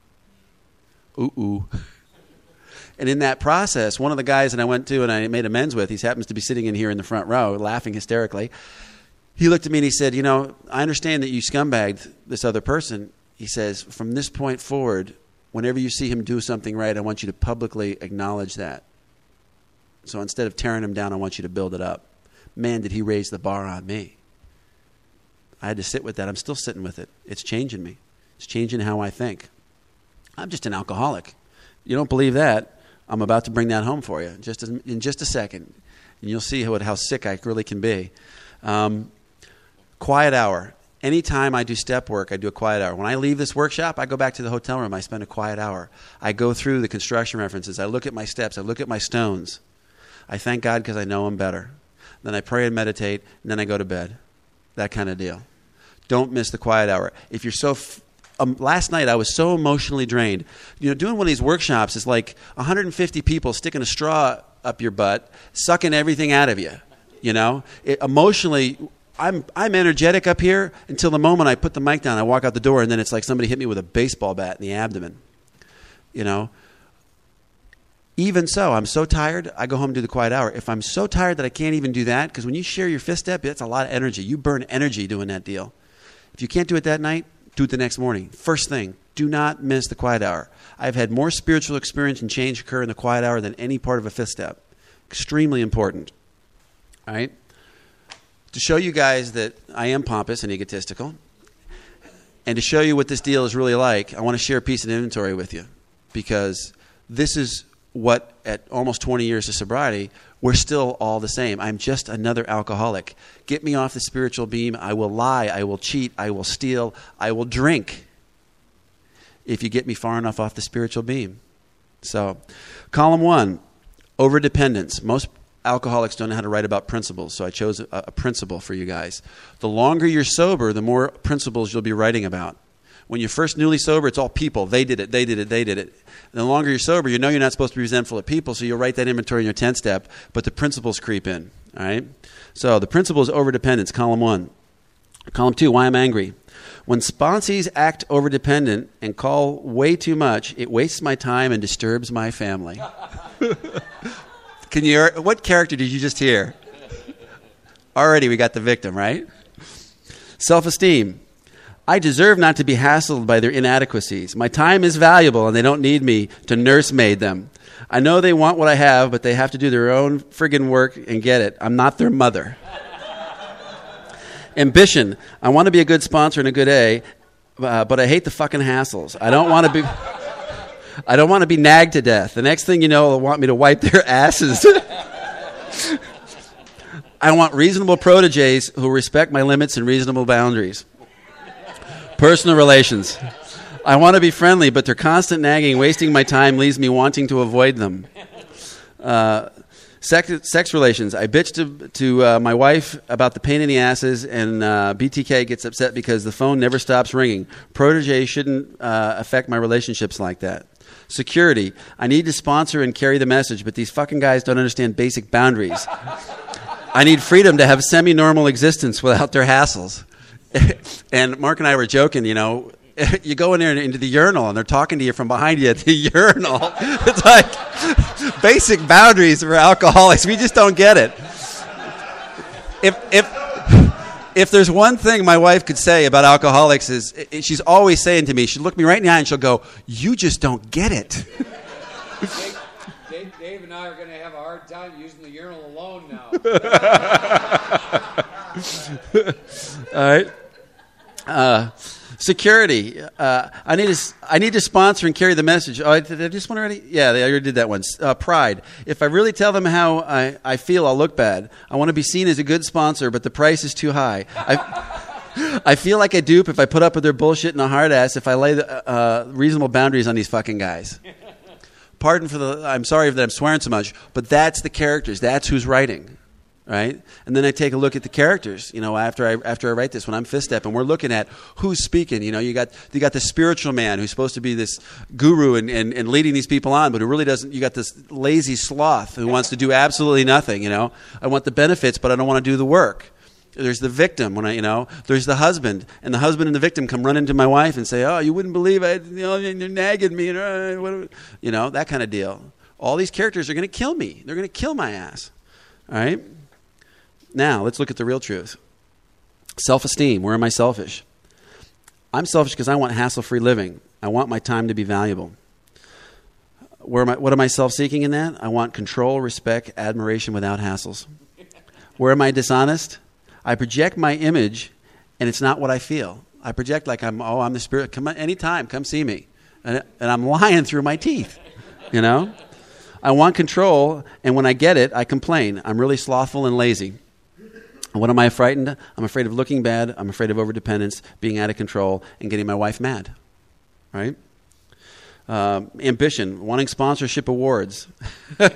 Ooh, ooh. And in that process, one of the guys that I went to and I made amends with, he happens to be sitting in here in the front row, laughing hysterically. He looked at me and he said, you know, I understand that you scumbagged this other person. He says, from this point forward, whenever you see him do something right, I want you to publicly acknowledge that. So instead of tearing him down, I want you to build it up. Man, did he raise the bar on me. I had to sit with that. I'm still sitting with it. It's changing me. It's changing how I think. I'm just an alcoholic. You don't believe that? I'm about to bring that home for you just as, in just a second. And you'll see how, how sick I really can be. Um, quiet hour. Anytime I do step work, I do a quiet hour. When I leave this workshop, I go back to the hotel room. I spend a quiet hour. I go through the construction references. I look at my steps. I look at my stones. I thank God because I know them better. Then I pray and meditate, and then I go to bed. That kind of deal. Don't miss the quiet hour. If you're so f- um, last night I was so emotionally drained. You know, doing one of these workshops is like one hundred fifty people sticking a straw up your butt, sucking everything out of you. You know, it, emotionally, I'm I'm energetic up here until the moment I put the mic down. I walk out the door, and then it's like somebody hit me with a baseball bat in the abdomen. You know. Even so, I'm so tired, I go home and do the quiet hour. If I'm so tired that I can't even do that, because when you share your fifth step, that's a lot of energy. You burn energy doing that deal. If you can't do it that night, do it the next morning. First thing, do not miss the quiet hour. I've had more spiritual experience and change occur in the quiet hour than any part of a fifth step. Extremely important. All right? To show you guys that I am pompous and egotistical, and to show you what this deal is really like, I want to share a piece of inventory with you, because this is what at almost twenty years of sobriety, we're still all the same. I'm just another alcoholic. Get me off the spiritual beam. I will lie. I will cheat. I will steal. I will drink if you get me far enough off the spiritual beam. So, column one, overdependence. Most alcoholics don't know how to write about principles, so I chose a, a principle for you guys. The longer you're sober, the more principles you'll be writing about. When you're first newly sober, it's all people. They did it, they did it, they did it. And the longer you're sober, you know you're not supposed to be resentful of people, so you'll write that inventory in your tenth step, but the principles creep in. All right? So the principle is overdependence, column one. Column two, why I'm angry. When sponsees act overdependent and call way too much, it wastes my time and disturbs my family. Can you? What character did you just hear? Already we got the victim, right? Self-esteem. I deserve not to be hassled by their inadequacies. My time is valuable, and they don't need me to nursemaid them. I know they want what I have, but they have to do their own friggin' work and get it. I'm not their mother. Ambition. I want to be a good sponsor and a good A, uh, but I hate the fucking hassles. I don't want to be... I don't want to be nagged to death. The next thing you know, they'll want me to wipe their asses. I want reasonable proteges who respect my limits and reasonable boundaries. Personal relations. I want to be friendly, but their constant nagging, wasting my time, leaves me wanting to avoid them. Uh, sex, sex relations. I bitch to, to uh, my wife about the pain in the asses, and uh, B T K gets upset because the phone never stops ringing. Protege shouldn't uh, affect my relationships like that. Security. I need to sponsor and carry the message, but these fucking guys don't understand basic boundaries. I need freedom to have semi-normal existence without their hassles. And Mark and I were joking, you know, you go in there into the urinal and they're talking to you from behind you at the urinal. It's like basic boundaries for alcoholics. We just don't get it. If if if there's one thing my wife could say about alcoholics is she's always saying to me, she'll look me right in the eye and she'll go, "You just don't get it." Dave, Dave, Dave and I are going to have a hard time using the urinal alone now. All right. Uh, security. Uh, I need to. I need to sponsor and carry the message. Oh, did I just one already? Yeah, they already did that one. Uh, pride. If I really tell them how I, I feel, I'll look bad. I want to be seen as a good sponsor, but the price is too high. I, I feel like a dupe if I put up with their bullshit and a hard ass. If I lay the, uh, reasonable boundaries on these fucking guys. Pardon for the. I'm sorry that I'm swearing so much, but that's the characters. That's who's writing. Right? And then I take a look at the characters, you know, after I after I write this, when I'm fifth step, and we're looking at who's speaking. You know, you got you got the spiritual man who's supposed to be this guru and, and, and leading these people on, but who really doesn't. You got this lazy sloth who wants to do absolutely nothing, you know. I want the benefits, but I don't want to do the work. There's the victim, when I, you know, there's the husband, and the husband and the victim come run into my wife and say, "Oh, you wouldn't believe it, you know, you're nagging me," and uh, what, you know, that kind of deal. All these characters are going to kill me. They're going to kill my ass. All right? Now, let's look at the real truth. Self-esteem. Where am I selfish? I'm selfish because I want hassle-free living. I want my time to be valuable. Where am I, what am I self-seeking in that? I want control, respect, admiration without hassles. Where am I dishonest? I project my image, and it's not what I feel. I project like I'm, oh, I'm the spirit. Come on, anytime, come see me. And, and I'm lying through my teeth, you know? I want control, and when I get it, I complain. I'm really slothful and lazy. What am I frightened? I'm afraid of looking bad. I'm afraid of overdependence, being out of control, and getting my wife mad. Right? Um, ambition, wanting sponsorship awards. uh,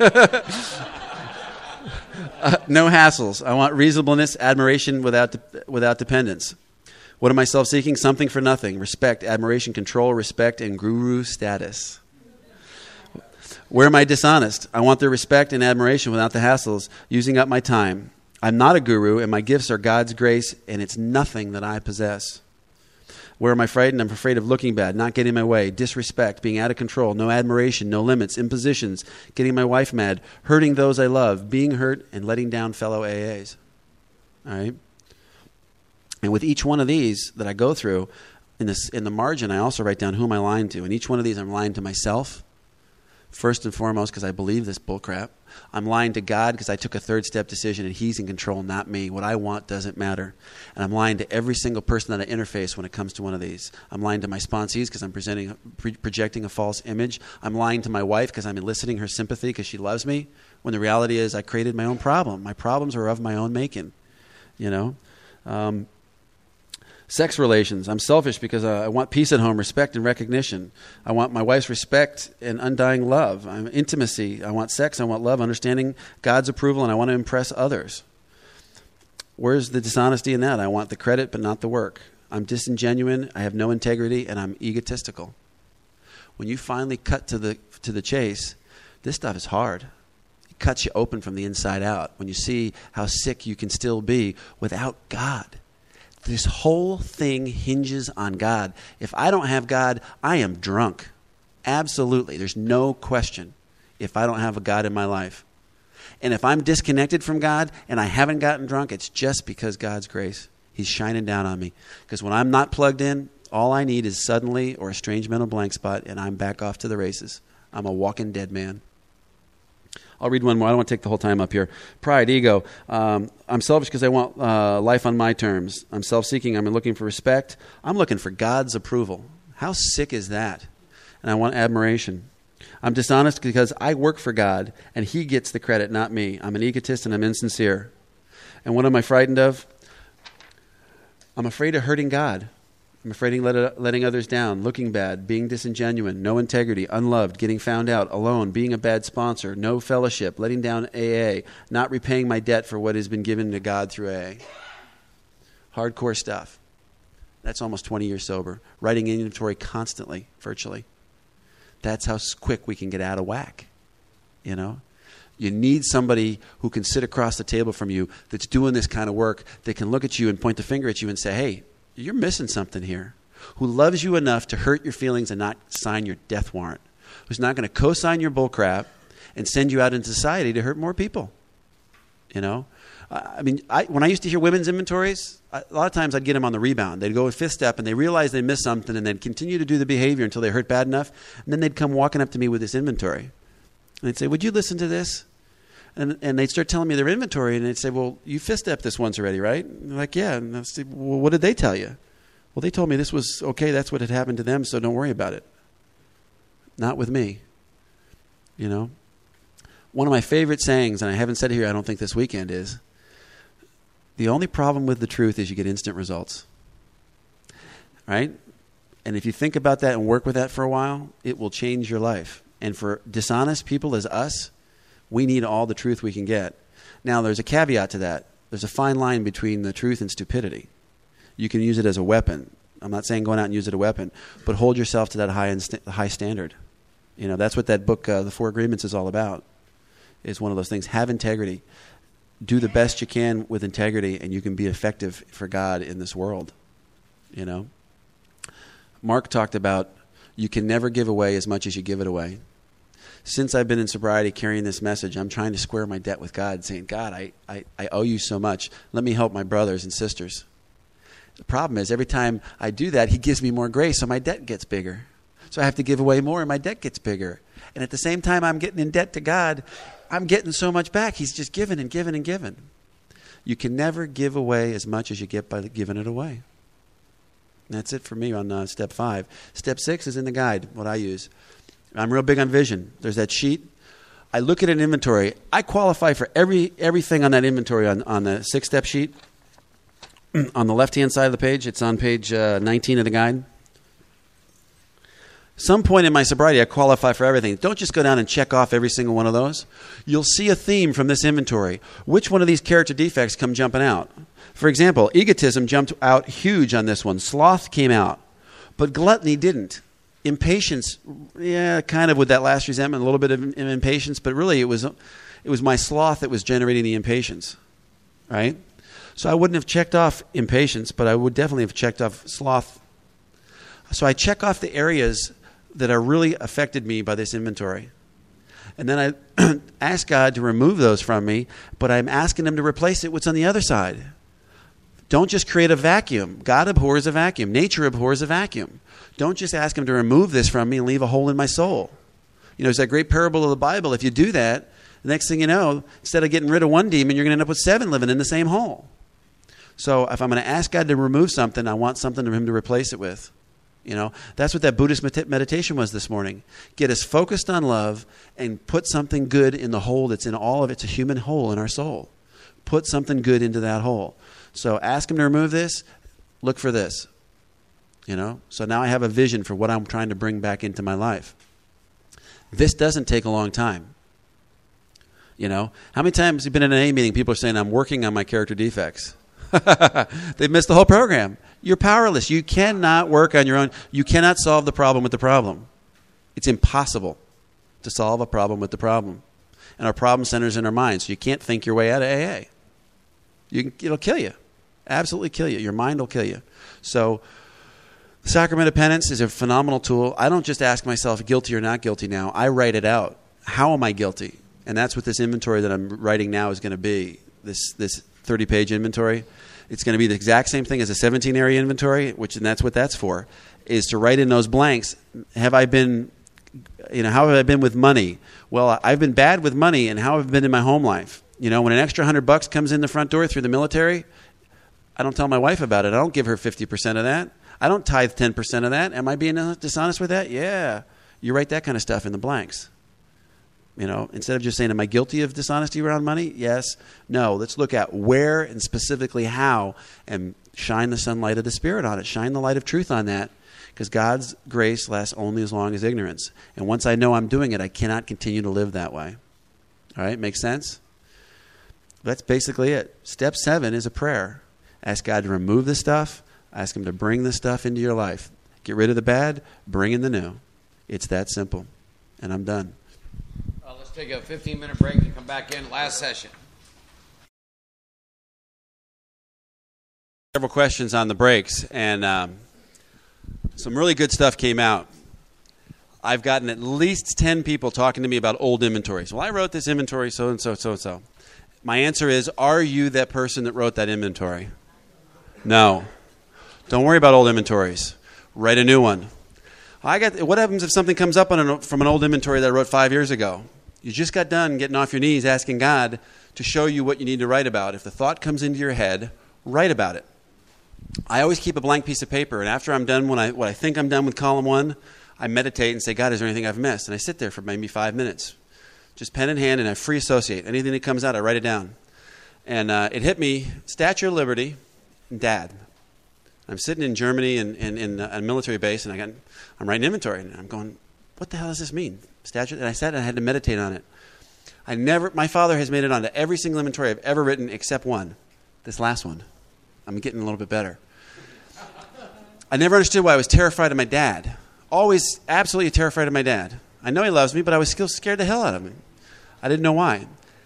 no hassles. I want reasonableness, admiration without de- without dependence. What am I self-seeking? Something for nothing. Respect, admiration, control, respect, and guru status. Where am I dishonest? I want their respect and admiration without the hassles, using up my time. I'm not a guru, and my gifts are God's grace, and it's nothing that I possess. Where am I frightened? I'm afraid of looking bad, not getting my way, disrespect, being out of control, no admiration, no limits, impositions, getting my wife mad, hurting those I love, being hurt, and letting down fellow A As. All right? And with each one of these that I go through, in, this, in the margin, I also write down who am I lying to. And each one of these, I'm lying to myself, first and foremost, because I believe this bullcrap. I'm lying to God because I took a third step decision and he's in control, not me. What I want doesn't matter. And I'm lying to every single person that I interface when it comes to one of these. I'm lying to my sponsees because I'm presenting, pre- projecting a false image. I'm lying to my wife because I'm eliciting her sympathy because she loves me, when the reality is I created my own problem. My problems are of my own making, you know. Um, Sex relations. I'm selfish because uh, I want peace at home, respect and recognition. I want my wife's respect and undying love. I'm intimacy. I want sex. I want love, understanding God's approval, and I want to impress others. Where's the dishonesty in that? I want the credit but not the work. I'm disingenuous. I have no integrity, and I'm egotistical. When you finally cut to the to the chase, this stuff is hard. It cuts you open from the inside out when you see how sick you can still be without God. This whole thing hinges on God. If I don't have God, I am drunk. Absolutely. There's no question if I don't have a God in my life. And if I'm disconnected from God and I haven't gotten drunk, it's just because God's grace. He's shining down on me. Because when I'm not plugged in, all I need is suddenly or a strange mental blank spot, and I'm back off to the races. I'm a walking dead man. I'll read one more. I don't want to take the whole time up here. Pride, ego. Um, I'm selfish because I want uh, life on my terms. I'm self-seeking. I'm looking for respect. I'm looking for God's approval. How sick is that? And I want admiration. I'm dishonest because I work for God, and he gets the credit, not me. I'm an egotist, and I'm insincere. And what am I frightened of? I'm afraid of hurting God. I'm afraid of let, letting others down, looking bad, being disingenuous, no integrity, unloved, getting found out, alone, being a bad sponsor, no fellowship, letting down A A, not repaying my debt for what has been given to God through A A. Hardcore stuff. That's almost twenty years sober. Writing inventory constantly, virtually. That's how quick we can get out of whack. You know? You need somebody who can sit across the table from you that's doing this kind of work, that can look at you and point the finger at you and say, hey, you're missing something here. Who loves you enough to hurt your feelings and not sign your death warrant. Who's not going to co-sign your bullcrap and send you out into society to hurt more people. You know? I mean, I, when I used to hear women's inventories, I, a lot of times I'd get them on the rebound. They'd go a fifth step and they realize they missed something and they'd continue to do the behavior until they hurt bad enough. And then they'd come walking up to me with this inventory. And they'd say, would you listen to this? And, and they'd start telling me their inventory, and they'd say, well, you fifth-stepped this once already, right? And they're like, yeah. And I'd say, well, what did they tell you? Well, they told me this was okay. That's what had happened to them, so don't worry about it. Not with me. You know? One of my favorite sayings, and I haven't said it here, I don't think this weekend, is, the only problem with the truth is you get instant results. Right? And if you think about that and work with that for a while, it will change your life. And for dishonest people as us, we need all the truth we can get. Now, there's a caveat to that. There's a fine line between the truth and stupidity. You can use it as a weapon. I'm not saying going out and use it as a weapon, but hold yourself to that high inst- high standard. You know, that's what that book, uh, The Four Agreements, is all about. It's one of those things. Have integrity. Do the best you can with integrity, and you can be effective for God in this world. You know? Mark talked about you can never give away as much as you give it away. Since I've been in sobriety carrying this message, I'm trying to square my debt with God, saying, God, I, I, I owe you so much. Let me help my brothers and sisters. The problem is every time I do that, he gives me more grace, so my debt gets bigger. So I have to give away more, and my debt gets bigger. And at the same time I'm getting in debt to God, I'm getting so much back. He's just giving and giving and giving. You can never give away as much as you get by giving it away. And that's it for me on uh, step five. Step six is in the guide, what I use. I'm real big on vision. There's that sheet. I look at an inventory. I qualify for every everything on that inventory on, on the six-step sheet. On the left-hand side of the page, it's on page uh, nineteen of the guide. Some point in my sobriety, I qualify for everything. Don't just go down and check off every single one of those. You'll see a theme from this inventory. Which one of these character defects come jumping out? For example, egotism jumped out huge on this one. Sloth came out, but gluttony didn't. Impatience, yeah, kind of with that last resentment, a little bit of impatience, but really it was it was my sloth that was generating the impatience, right? So I wouldn't have checked off impatience, but I would definitely have checked off sloth. So I check off the areas that are really affected me by this inventory. And then I ask God to remove those from me, but I'm asking him to replace it with what's on the other side. Don't just create a vacuum. God abhors a vacuum. Nature abhors a vacuum. Don't just ask him to remove this from me and leave a hole in my soul. You know, there's that great parable of the Bible. If you do that, the next thing you know, instead of getting rid of one demon, you're going to end up with seven living in the same hole. So if I'm going to ask God to remove something, I want something for him to replace it with. You know, that's what that Buddhist med- meditation was this morning. Get us focused on love and put something good in the hole that's in all of it. It's a human hole in our soul. Put something good into that hole. So ask him to remove this. Look for this. You know, so now I have a vision for what I'm trying to bring back into my life. This doesn't take a long time. You know, how many times have you been in an A meeting, people are saying, I'm working on my character defects. They've missed the whole program. You're powerless. You cannot work on your own. You cannot solve the problem with the problem. It's impossible to solve a problem with the problem. And our problem centers in our minds. So you can't think your way out of A A. You can, it'll kill you. Absolutely kill you. Your mind will kill you. So the Sacrament of Penance is a phenomenal tool. I don't just ask myself guilty or not guilty now. I write it out. How am I guilty? And that's what this inventory that I'm writing now is going to be, this this thirty-page inventory. It's going to be the exact same thing as a seventeen-area inventory, which and that's what that's for, is to write in those blanks. Have I been, you know, how have I been with money? Well, I've been bad with money, and how have I been in my home life? You know, when an extra hundred bucks comes in the front door through the military, I don't tell my wife about it. I don't give her fifty percent of that. I don't tithe ten percent of that. Am I being dishonest with that? Yeah. You write that kind of stuff in the blanks. You know, instead of just saying, am I guilty of dishonesty around money? Yes. No. Let's look at where and specifically how and shine the sunlight of the Spirit on it. Shine the light of truth on that, because God's grace lasts only as long as ignorance. And once I know I'm doing it, I cannot continue to live that way. All right? Makes sense? That's basically it. Step seven is a prayer. Ask God to remove the stuff. Ask him to bring the stuff into your life. Get rid of the bad. Bring in the new. It's that simple. And I'm done. Uh, let's take a fifteen-minute break and come back in. Last session. Several questions on the breaks, and um, some really good stuff came out. I've gotten at least ten people talking to me about old inventories. Well, I wrote this inventory so-and-so, so-and-so. My answer is, are you that person that wrote that inventory? No. Don't worry about old inventories. Write a new one. I got. What happens if something comes up on an, from an old inventory that I wrote five years ago? You just got done getting off your knees asking God to show you what you need to write about. If the thought comes into your head, write about it. I always keep a blank piece of paper, and after I'm done, when I what I think I'm done with column one, I meditate and say, God, is there anything I've missed? And I sit there for maybe five minutes, just pen in hand, and I free associate. Anything that comes out, I write it down. And uh, it hit me, Statue of Liberty, and Dad. I'm sitting in Germany in, in, in a military base, and I got, I'm writing inventory, and I'm going, what the hell does this mean? Statue? And I sat and I had to meditate on it. I never. My father has made it onto every single inventory I've ever written except one, this last one. I'm getting a little bit better. I never understood why I was terrified of my dad. Always absolutely terrified of my dad. I know he loves me, but I was still scared the hell out of him. I didn't know why.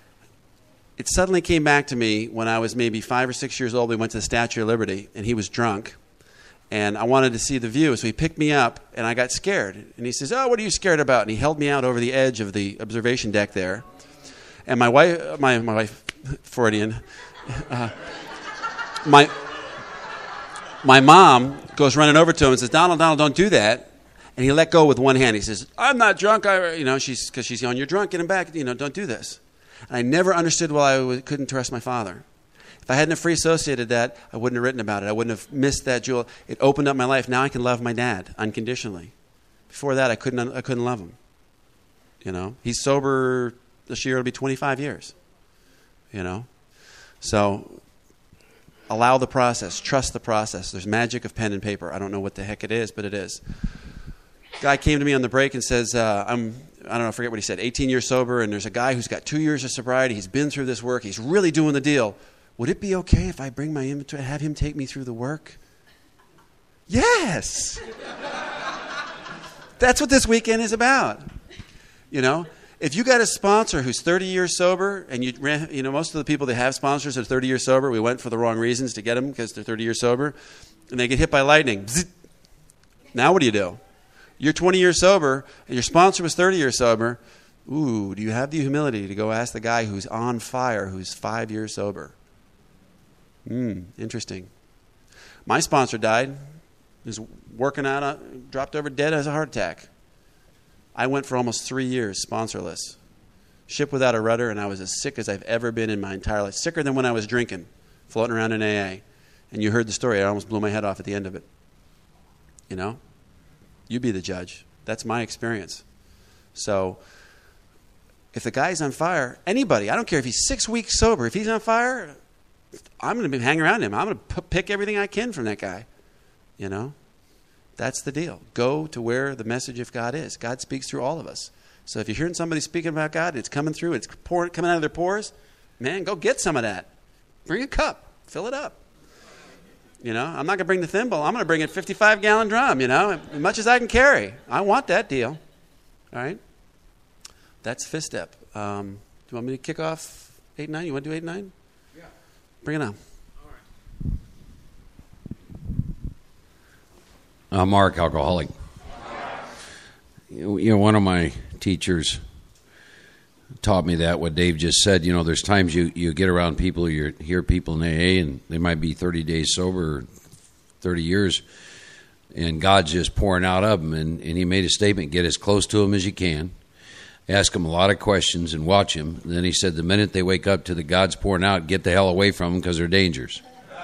It suddenly came back to me when I was maybe five or six years old. We went to the Statue of Liberty, and he was drunk. And I wanted to see the view, so he picked me up, and I got scared. And he says, oh, what are you scared about? And he held me out over the edge of the observation deck there. And my wife, my, my wife, Freudian, uh, my, my mom goes running over to him and says, Donald, Donald, don't do that. And he let go with one hand. He says, I'm not drunk. I, you know, she's because she's yelling, you're drunk, get him back. You know, don't do this. And I never understood why I was, couldn't trust my father. If I hadn't have free associated that, I wouldn't have written about it. I wouldn't have missed that jewel. It opened up my life. Now I can love my dad unconditionally. Before that, I couldn't. I couldn't love him. You know, he's sober this year. It'll be twenty-five years. You know, so allow the process. Trust the process. There's magic of pen and paper. I don't know what the heck it is, but it is. Guy came to me on the break and says, uh, I'm. I don't know, I forget what he said, eighteen years sober, and there's a guy who's got two years of sobriety. He's been through this work. He's really doing the deal. would it be okay if I bring my inventory, have him take me through the work? Yes. That's what this weekend is about. You know, if you got a sponsor who's thirty years sober, and you ran, you know, most of the people that have sponsors are thirty years sober. We went for the wrong reasons to get them because they're thirty years sober, and they get hit by lightning. Bzz. Now what do you do? You're twenty years sober, and your sponsor was thirty years sober. Ooh, do you have the humility to go ask the guy who's on fire, who's five years sober? Hmm, interesting. My sponsor died. He was working out, uh, dropped over dead as a heart attack. I went for almost three years sponsorless. Ship without a rudder, and I was as sick as I've ever been in my entire life. Sicker than when I was drinking, floating around in A A. And you heard the story. I almost blew my head off at the end of it. You know? You be the judge. That's my experience. So if the guy's on fire, anybody, I don't care if he's six weeks sober, if he's on fire, I'm going to be hanging around him. I'm going to p- pick everything I can from that guy. You know? That's the deal. Go to where the message of God is. God speaks through all of us. So if you're hearing somebody speaking about God, it's coming through, it's pouring, coming out of their pores, man, go get some of that. Bring a cup. Fill it up. You know, I'm not going to bring the thimble. I'm going to bring a fifty-five gallon drum, you know, as much as I can carry. I want that deal. All right? That's fifth step. Um, do you want me to kick off eight and nine? You want to do eight and nine? Yeah. Bring it on. Uh, Mark, alcoholic. You know, one of my teachers taught me that, what Dave just said. You know, there's times you, you get around people, you hear people in A A, and they might be thirty days sober, or thirty years, and God's just pouring out of them. And, and he made a statement, get as close to them as you can, ask them a lot of questions, and watch them. And then he said, the minute they wake up to the God's pouring out, get the hell away from them because they're dangerous.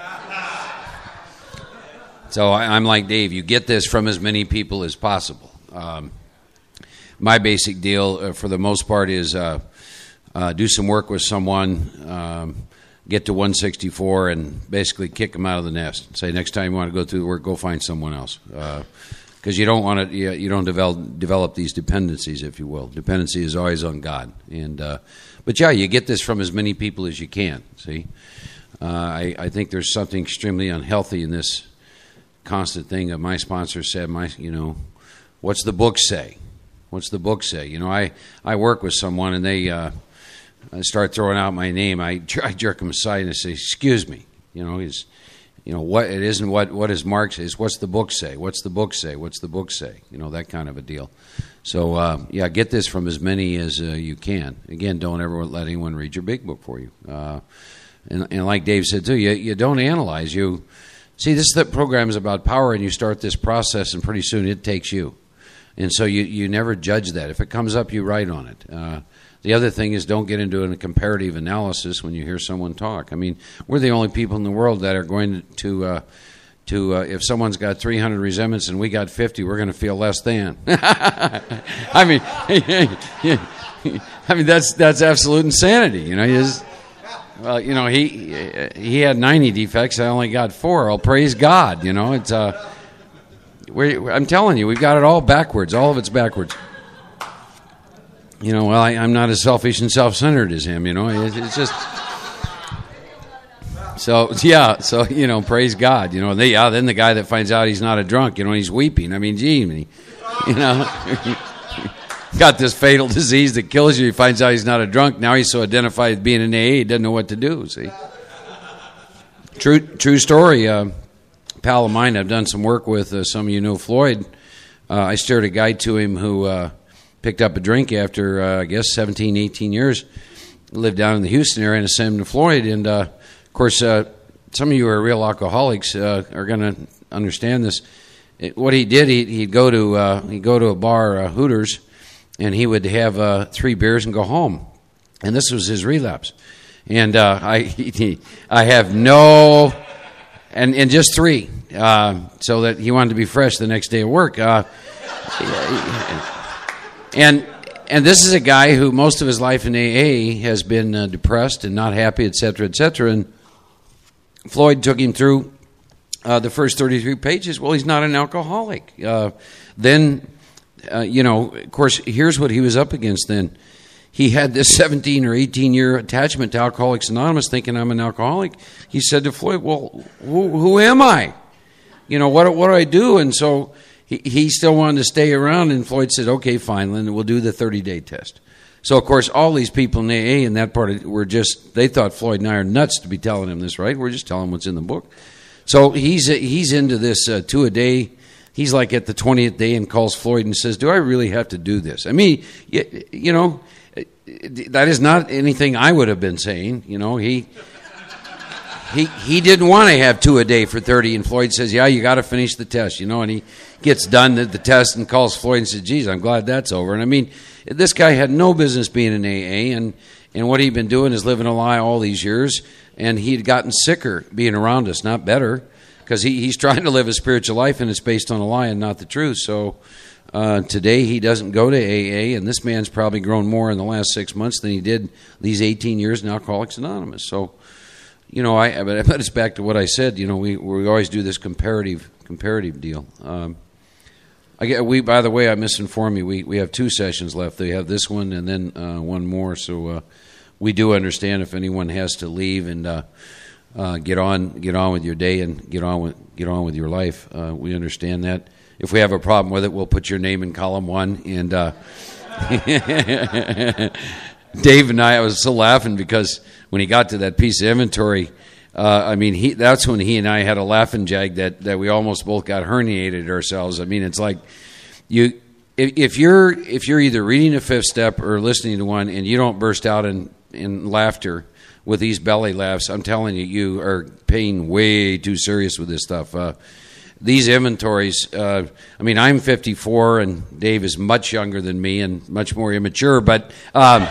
So I, I'm like Dave. You get this from as many people as possible. Um, my basic deal, uh, for the most part, is uh, uh, do some work with someone, um, get to one sixty-four, and basically kick them out of the nest. Say, next time you want to go through the work, go find someone else. Because uh, you don't want to, you, you don't develop develop these dependencies, if you will. Dependency is always on God. And uh, but yeah, you get this from as many people as you can. See, uh, I, I think there's something extremely unhealthy in this constant thing that my sponsor said, my, you know, what's the book say? What's the book say? You know, I, I work with someone and they uh, start throwing out my name. I, I jerk them aside and I say, excuse me. You know, he's, you know, what it isn't what, what does Mark say? It's what's the book say? What's the book say? What's the book say? You know, that kind of a deal. So, uh, yeah, get this from as many as uh, you can. Again, don't ever let anyone read your big book for you. Uh, and, and like Dave said, too, you, you don't analyze. You See, this the program is about power, and you start this process, and pretty soon it takes you. And so you, you never judge that. If it comes up, you write on it. Uh, the other thing is don't get into a comparative analysis when you hear someone talk. I mean, we're the only people in the world that are going to, uh, to uh, if someone's got three hundred resentments and we got fifty, we're going to feel less than. I mean, I mean that's that's absolute insanity. You know, you just, well, you know, he he had ninety defects. I only got four. Well, praise God. You know, it's. Uh, we're, I'm telling you, we've got it all backwards. All of it's backwards. You know, well, I, I'm not as selfish and self-centered as him. You know, it, it's just. So yeah, so you know, praise God. You know, they, yeah. Then the guy that finds out he's not a drunk, you know, he's weeping. I mean, gee, he, you know. Got this fatal disease that kills you. He finds out he's not a drunk. Now he's so identified with being an A A, he doesn't know what to do. See, true, true story. Uh, pal of mine, I've done some work with. Uh, some of you know Floyd. Uh, I steered a guy to him who uh, picked up a drink after uh, I guess seventeen, eighteen years. Lived down in the Houston area, and I sent him to Floyd. And uh, of course, uh, some of you who are real alcoholics uh, are going to understand this. It, what he did, he, he'd go to uh, he'd go to a bar, uh, Hooters. And he would have uh, three beers and go home. And this was his relapse. And uh, I he, I have no, and, and just three, uh, so that he wanted to be fresh the next day at work. Uh, and and this is a guy who most of his life in A A has been uh, depressed and not happy, et cetera, et cetera. And Floyd took him through uh, the first thirty-three pages. Well, he's not an alcoholic. Uh, then... Uh, you know, of course, here's what he was up against then. he had this seventeen or eighteen year attachment to Alcoholics Anonymous, thinking I'm an alcoholic. He said to Floyd, well, who, who am I? You know, what, what do I do? And so he, he still wanted to stay around, and Floyd said, okay, fine, Lynn, we'll do the thirty-day test. So, of course, all these people in A A in that part of, were just, they thought Floyd and I are nuts to be telling him this, right? We're just telling him what's in the book. So he's he's into this uh, two a day. He's like at the twentieth day and calls Floyd and says, do I really have to do this? I mean, you, you know, that is not anything I would have been saying. You know, he he he didn't want to have two a day for thirty, and Floyd says, yeah, you got to finish the test, you know, and he gets done the, the test and calls Floyd and says, geez, I'm glad that's over. And I mean, this guy had no business being in A A, and, and what he'd been doing is living a lie all these years, and he'd gotten sicker being around us, not better, because he, he's trying to live a spiritual life, and it's based on a lie and not the truth. So uh, today he doesn't go to A A, and this man's probably grown more in the last six months than he did these eighteen years in Alcoholics Anonymous. So, you know, I but it's back to what I said. You know, we we always do this comparative comparative deal. Um, I get, we, by the way, I misinformed you. We we have two sessions left. They have this one and then uh, one more. So uh, we do understand if anyone has to leave and uh, uh, get on get on with your day and get on with get on with your life. Uh, we understand that. If we have a problem with it, we'll put your name in column one. And uh, Dave and I, I was so laughing because when he got to that piece of inventory. Uh, I mean, he, that's when he and I had a laughing jag that, that we almost both got herniated ourselves. I mean, it's like you if, if you're if you're either reading a fifth step or listening to one and you don't burst out in, in laughter with these belly laughs, I'm telling you, you are paying way too serious with this stuff. Uh, these inventories, uh, I mean, I'm fifty-four and Dave is much younger than me and much more immature, but, um,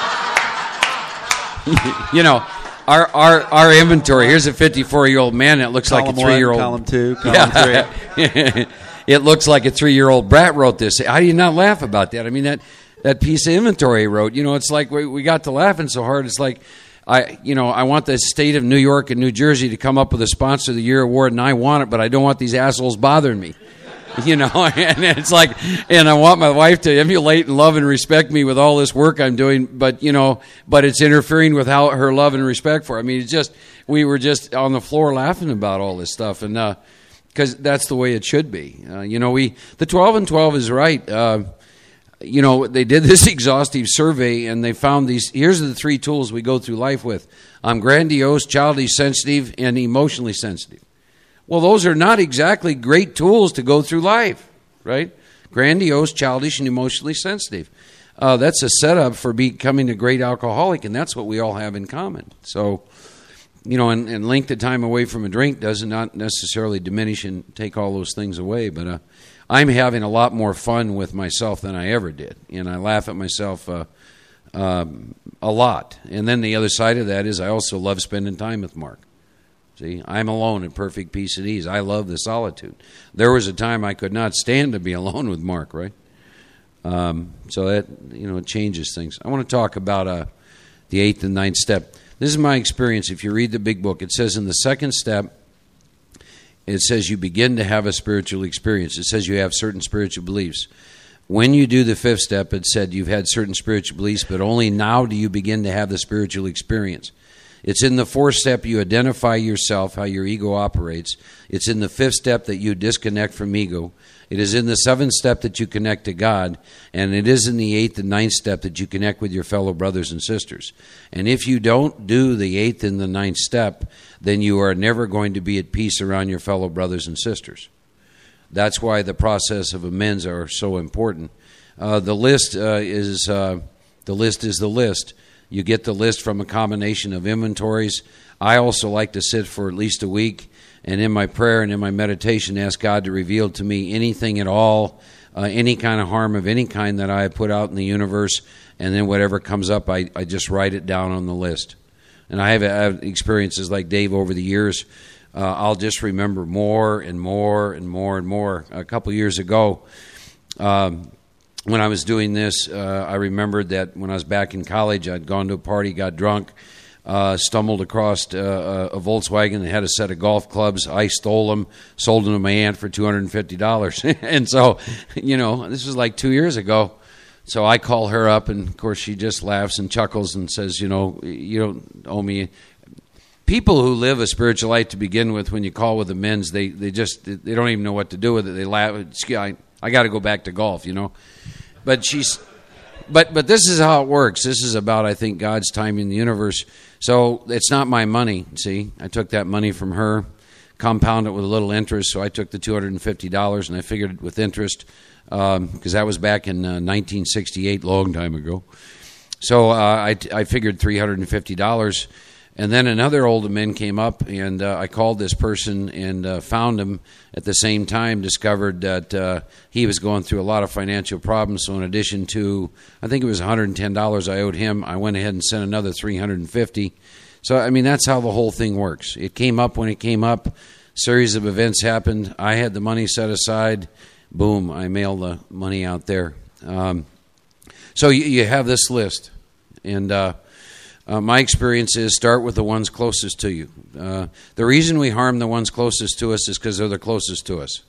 you know, Our, our our inventory, here's a fifty-four-year-old man that looks column like a three-year-old. One, column two, column yeah. three. It looks like a three-year-old brat wrote this. How do you not laugh about that? I mean, that, that piece of inventory he wrote, you know, it's like we, we got to laughing so hard. It's like, I you know, I want the state of New York and New Jersey to come up with a Sponsor of the Year award, and I want it, but I don't want these assholes bothering me. You know, and it's like, and I want my wife to emulate and love and respect me with all this work I'm doing, but, you know, but it's interfering with how her love and respect for her. I mean, it's just, we were just on the floor laughing about all this stuff, and, uh, because that's the way it should be. Uh, you know, we, the twelve and twelve is right. Uh, you know, they did this exhaustive survey, and they found these, here's the three tools we go through life with. I'm grandiose, childish, sensitive, and emotionally sensitive. Well, those are not exactly great tools to go through life, right? Grandiose, childish, and emotionally sensitive. Uh, that's a setup for becoming a great alcoholic, and that's what we all have in common. So, you know, and, and length of time away from a drink does not necessarily diminish and take all those things away. But uh, I'm having a lot more fun with myself than I ever did, and I laugh at myself uh, um, a lot. And then the other side of that is I also love spending time with Mark. See, I'm alone at perfect peace and ease. I love the solitude. There was a time I could not stand to be alone with Mark, right? Um, so that, you know, it changes things. I want to talk about uh, the eighth and ninth step. This is my experience. If you read the big book, it says in the second step, it says you begin to have a spiritual experience. It says you have certain spiritual beliefs. When you do the fifth step, it said you've had certain spiritual beliefs, but only now do you begin to have the spiritual experience. It's in the fourth step you identify yourself, how your ego operates. It's in the fifth step that you disconnect from ego. It is in the seventh step that you connect to God. And it is in the eighth and ninth step that you connect with your fellow brothers and sisters. And if you don't do the eighth and the ninth step, then you are never going to be at peace around your fellow brothers and sisters. That's why the process of amends are so important. Uh, the list uh, is uh, the list is the list. You get the list from a combination of inventories. I also like to sit for at least a week, and in my prayer and in my meditation, ask God to reveal to me anything at all, uh, any kind of harm of any kind that I have put out in the universe, and then whatever comes up, I, I just write it down on the list. And I have, I have experiences like Dave over the years. Uh, I'll just remember more and more and more and more. A couple years ago, um, when I was doing this, uh, I remembered that when I was back in college, I'd gone to a party, got drunk, uh, stumbled across uh, a Volkswagen that had a set of golf clubs. I stole them, sold them to my aunt for two hundred fifty dollars. And so, you know, this was like two years ago. So I call her up, and of course she just laughs and chuckles and says, you know, you don't owe me. People who live a spiritual life to begin with, when you call with the men's, they, they just, they don't even know what to do with it. They laugh. I, I got to go back to golf, you know. But she's, but but this is how it works. This is about, I think, God's timing in the universe. So it's not my money, see. I took that money from her, compounded it with a little interest, so I took the two hundred fifty dollars, and I figured with interest, because um, that was back in uh, nineteen sixty-eight, long time ago. So uh, I, I figured three hundred fifty dollars. And then another older man came up, and uh, I called this person and uh, found him at the same time, discovered that uh, he was going through a lot of financial problems. So in addition to, I think it was one hundred ten dollars I owed him, I went ahead and sent another three hundred fifty dollars. So, I mean, that's how the whole thing works. It came up when it came up. Series of events happened. I had the money set aside. Boom, I mailed the money out there. Um, so you, you have this list. And uh, uh, my experience is start with the ones closest to you. Uh, the reason we harm the ones closest to us is because they're the closest to us.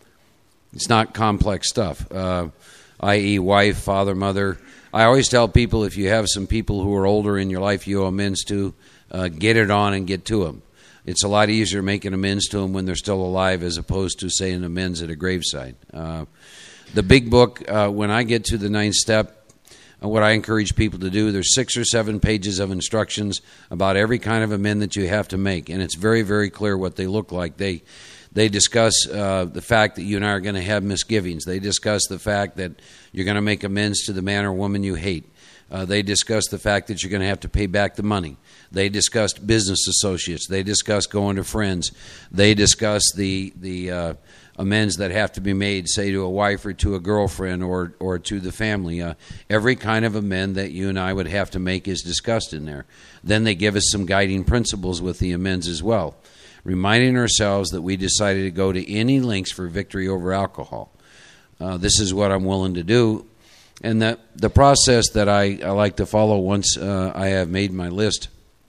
It's not complex stuff, uh, that is wife, father, mother. I always tell people, if you have some people who are older in your life you owe amends to, uh, get it on and get to them. It's a lot easier making amends to them when they're still alive as opposed to saying amends at a graveside. Uh, the big book, uh, when I get to the ninth step, uh, what I encourage people to do, there's six or seven pages of instructions about every kind of amend that you have to make, and it's very, very clear what they look like. They they discuss uh, the fact that you and I are going to have misgivings. They discuss the fact that you're going to make amends to the man or woman you hate. Uh, they discuss the fact that you're going to have to pay back the money. They discussed business associates. They discussed going to friends. They discussed the the uh, amends that have to be made, say, to a wife or to a girlfriend or or to the family. Uh, every kind of amend that you and I would have to make is discussed in there. Then they give us some guiding principles with the amends as well, reminding ourselves that we decided to go to any lengths for victory over alcohol. Uh, this is what I'm willing to do. And that the process that I, I like to follow once uh, I have made my list,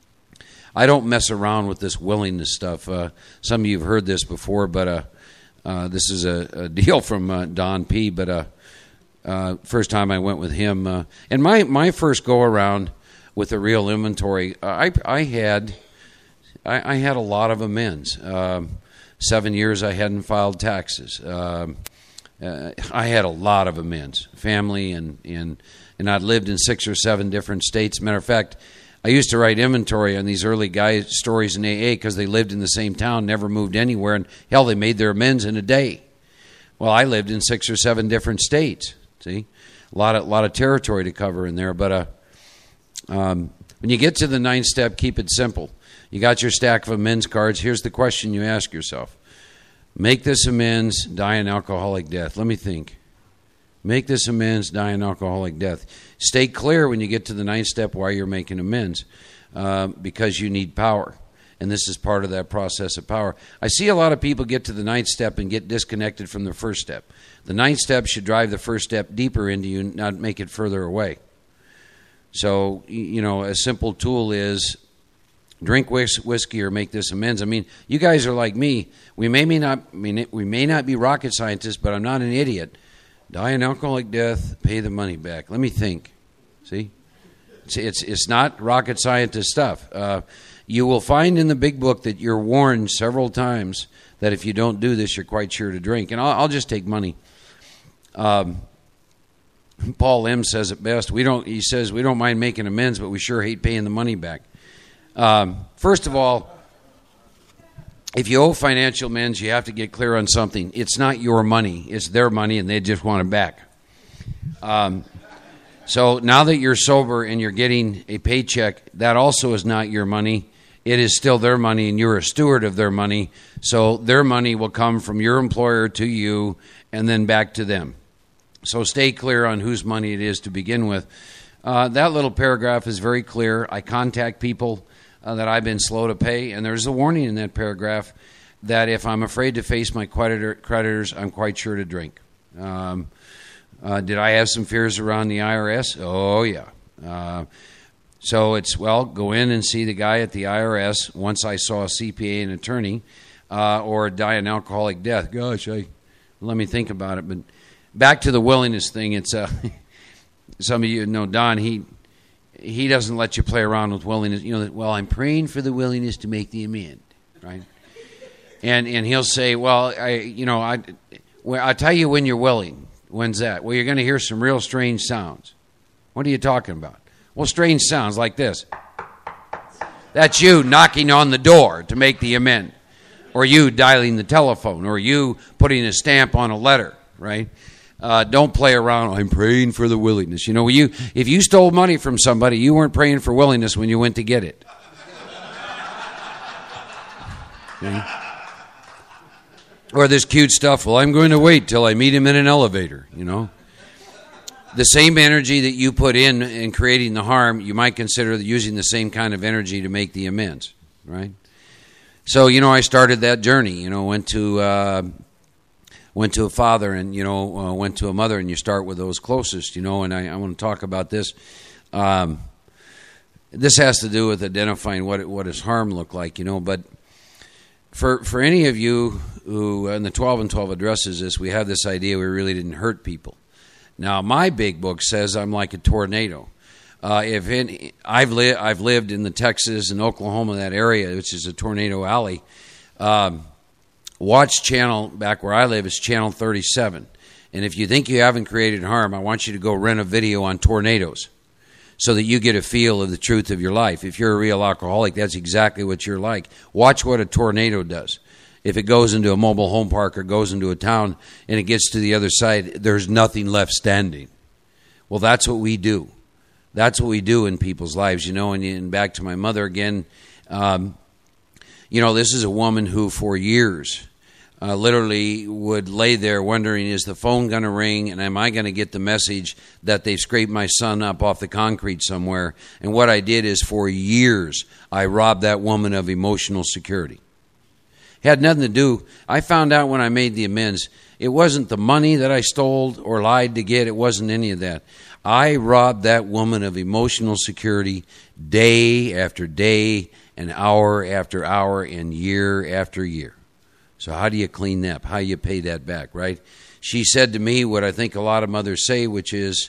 I don't mess around with this willingness stuff. Uh, some of you have heard this before, but uh, uh, this is a, a deal from uh, Don P. But uh, uh, first time I went with him, uh, and my, my first go around with a real inventory, uh, I I had I, I had a lot of amends. Um, seven years I hadn't filed taxes. Um, Uh, I had a lot of amends, family, and, and and I'd lived in six or seven different states. Matter of fact, I used to write inventory on these early guy stories in A A because they lived in the same town, never moved anywhere, and hell, they made their amends in a day. Well, I lived in six or seven different states. See, a lot of lot of territory to cover in there. But uh, um, when you get to the ninth step, keep it simple. You got your stack of amends cards. Here's the question you ask yourself. Make this amends, die an alcoholic death. Let me think. Make this amends, die an alcoholic death. Stay clear when you get to the ninth step why you're making amends, uh, because you need power. And this is part of that process of power. I see a lot of people get to the ninth step and get disconnected from the first step. The ninth step should drive the first step deeper into you, not make it further away. So, you know, a simple tool is drink whiskey or make this amends. I mean, you guys are like me. We may, may not I mean, we may not be rocket scientists, but I'm not an idiot. Die an alcoholic death, pay the money back. Let me think. See? It's it's, it's not rocket scientist stuff. Uh, you will find in the big book that you're warned several times that if you don't do this, you're quite sure to drink. And I'll, I'll just take money. Um, Paul M. says it best. We don't. He says we don't mind making amends, but we sure hate paying the money back. Um, first of all, if you owe financial amends, you have to get clear on something. It's not your money. It's their money, and they just want it back. Um, so now that you're sober and you're getting a paycheck, that also is not your money. It is still their money, and you're a steward of their money. So their money will come from your employer to you and then back to them. So stay clear on whose money it is to begin with. Uh, that little paragraph is very clear. I contact people Uh, that I've been slow to pay, and there's a warning in that paragraph that if I'm afraid to face my creditor, creditors, I'm quite sure to drink. Um, uh, did I have some fears around the I R S? Oh, yeah. Uh, so it's, well, go in and see the guy at the I R S once I saw a C P A and attorney, uh, or die an alcoholic death. Gosh, I let me think about it. But back to the willingness thing, it's uh, some of you know Don, he he doesn't let you play around with willingness. You know, well, I'm praying for the willingness to make the amend, right? And and he'll say, well, I you know, I well, I'll tell you when you're willing. When's that? Well, you're going to hear some real strange sounds. What are you talking about? Well, strange sounds like this. That's you knocking on the door to make the amend. Or you dialing the telephone. Or you putting a stamp on a letter, right? Uh, don't play around. I'm praying for the willingness. You know, you if you stole money from somebody, you weren't praying for willingness when you went to get it. Okay? Or this cute stuff, well, I'm going to wait till I meet him in an elevator, you know. The same energy that you put in in creating the harm, you might consider using the same kind of energy to make the amends, right? So, you know, I started that journey, you know, went to uh, went to a father and, you know, uh, went to a mother, and you start with those closest, you know, and I, I want to talk about this. Um, this has to do with identifying what what does harm look like, you know, but For for any of you who, in the twelve and twelve addresses this, we have this idea we really didn't hurt people. Now, my big book says I'm like a tornado. Uh, if in, I've, li- I've lived in the Texas and Oklahoma, that area, which is a tornado alley. Um, watch channel, back where I live, is channel thirty-seven. And if you think you haven't created harm, I want you to go rent a video on tornadoes, so that you get a feel of the truth of your life. If you're a real alcoholic, that's exactly what you're like. Watch what a tornado does. If it goes into a mobile home park or goes into a town and it gets to the other side, there's nothing left standing. Well, that's what we do. That's what we do in people's lives, you know. And, and back to my mother again, um, you know, this is a woman who for years Uh, literally would lay there wondering, is the phone going to ring, and am I going to get the message that they've scraped my son up off the concrete somewhere? And what I did is for years I robbed that woman of emotional security. Had nothing to do. I found out when I made the amends, it wasn't the money that I stole or lied to get. It wasn't any of that. I robbed that woman of emotional security day after day and hour after hour and year after year. So how do you clean that up? How do you pay that back, right? She said to me what I think a lot of mothers say, which is,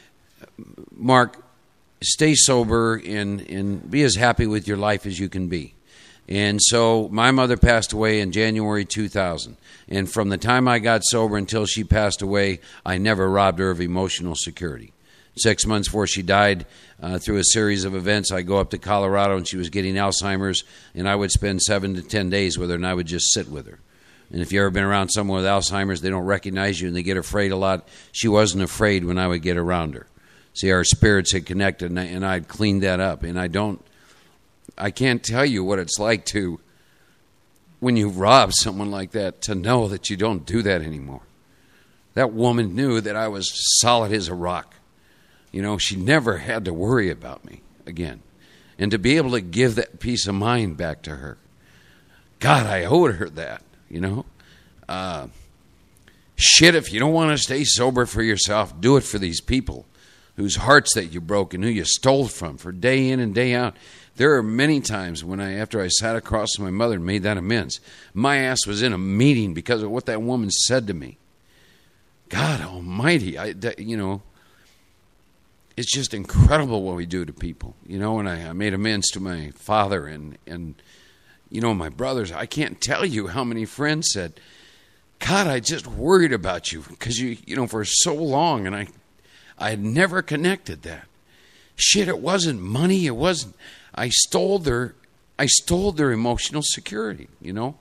Mark, stay sober and, and be as happy with your life as you can be. And so my mother passed away in January two thousand. And from the time I got sober until she passed away, I never robbed her of emotional security. Six months before she died, uh, through a series of events, I go up to Colorado, and she was getting Alzheimer's, and I would spend seven to ten days with her, and I would just sit with her. And if you've ever been around someone with Alzheimer's, they don't recognize you, and they get afraid a lot. She wasn't afraid when I would get around her. See, our spirits had connected, and, I, and I'd cleaned that up. And I don't, I can't tell you what it's like to, when you rob someone like that, to know that you don't do that anymore. That woman knew that I was solid as a rock. You know, she never had to worry about me again. And to be able to give that peace of mind back to her, God, I owed her that, you know. Uh, shit, if you don't want to stay sober for yourself, do it for these people whose hearts that you broke and who you stole from for day in and day out. There are many times when I, after I sat across from my mother and made that amends, my ass was in a meeting because of what that woman said to me. God almighty, I, that, you know, it's just incredible what we do to people, you know, and I, I made amends to my father and, and, you know, my brothers. I can't tell you how many friends said, God, I just worried about you because you, you know, for so long, and I, I had never connected that. Shit, it wasn't money. It wasn't, I stole their, I stole their emotional security, you know.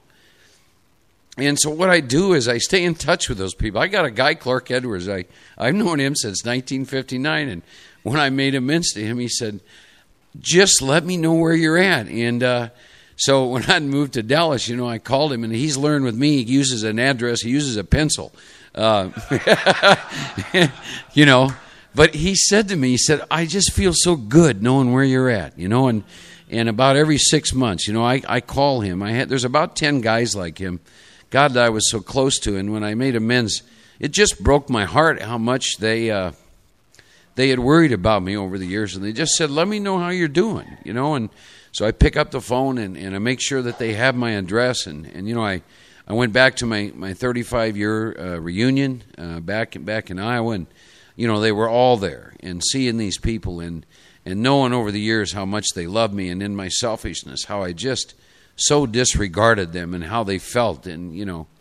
And so what I do is I stay in touch with those people. I got a guy, Clark Edwards. I, I've known him since nineteen fifty-nine. And when I made amends to him, he said, just let me know where you're at. And uh, so when I moved to Dallas, you know, I called him, and he's learned with me. He uses an address. He uses a pencil. Uh, you know, but he said to me, he said, I just feel so good knowing where you're at, you know. And, and about every six months, you know, I, I call him. I had There's about ten guys like him. God, that I was so close to, and when I made amends, it just broke my heart how much they uh, they had worried about me over the years, and they just said, let me know how you're doing, you know. And so I pick up the phone, and, and I make sure that they have my address, and, and you know, I, I went back to my, my thirty-five year uh, reunion uh, back, back in Iowa, and you know, they were all there, and seeing these people and and knowing over the years how much they loved me, and in my selfishness, how I just so disregarded them and how they felt, and, you know.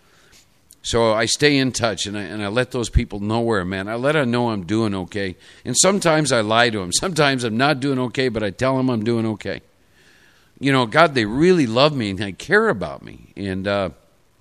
So I stay in touch, and I, and I let those people know where I'm at. I let them know I'm doing okay. And sometimes I lie to them. Sometimes I'm not doing okay, but I tell them I'm doing okay. You know, God, they really love me, and they care about me. And uh,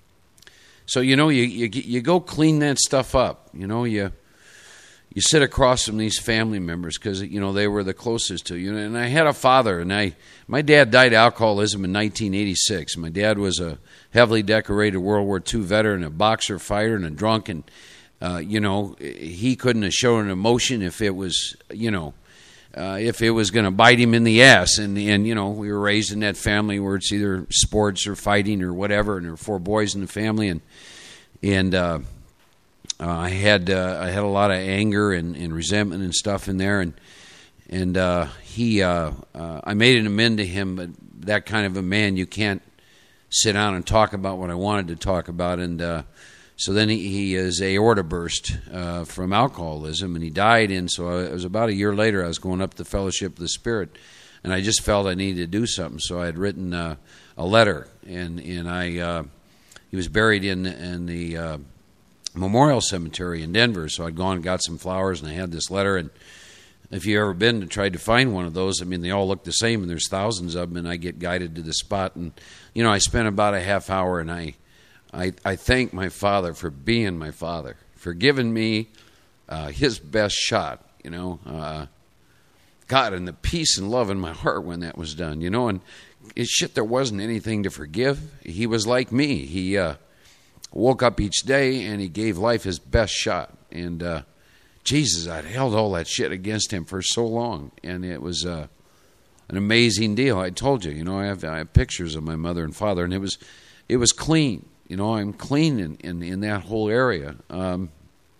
so, you know, you, you you go clean that stuff up. You know, you you sit across from these family members because, you know, they were the closest to you. And I had a father, and I my dad died of alcoholism in nineteen eighty-six. My dad was a heavily decorated World War Two veteran, a boxer, fighter, and a drunk. And, uh, you know, he couldn't have shown an emotion if it was, you know, uh, if it was going to bite him in the ass. And, and, you know, we were raised in that family where it's either sports or fighting or whatever, and there were four boys in the family. And, and uh, uh, I had uh, I had a lot of anger and, and resentment and stuff in there. And, and uh, he, uh, uh, I made an amend to him, but that kind of a man, you can't sit down and talk about what I wanted to talk about. And uh, so then he, he is aorta burst uh, from alcoholism, and he died. And so I, it was about a year later, I was going up to Fellowship of the Spirit, and I just felt I needed to do something. So I had written uh, a letter, and and I uh, he was buried in in the uh, Memorial Cemetery in Denver. So I'd gone and got some flowers, and I had this letter. And if you've ever been to try to find one of those, I mean, they all look the same, and there's thousands of them, and I get guided to the spot. And, you know, I spent about a half hour, and I I, I thank my father for being my father, for giving me uh, his best shot, you know. Uh, God, and the peace and love in my heart when that was done, you know. And it's shit, there wasn't anything to forgive. He was like me. He uh, woke up each day, and he gave life his best shot. And, uh, Jesus, I'd held all that shit against him for so long, and it was uh, an amazing deal. I told you, you know, I have, I have pictures of my mother and father, and it was it was clean. You know, I'm clean in, in, in that whole area. Um,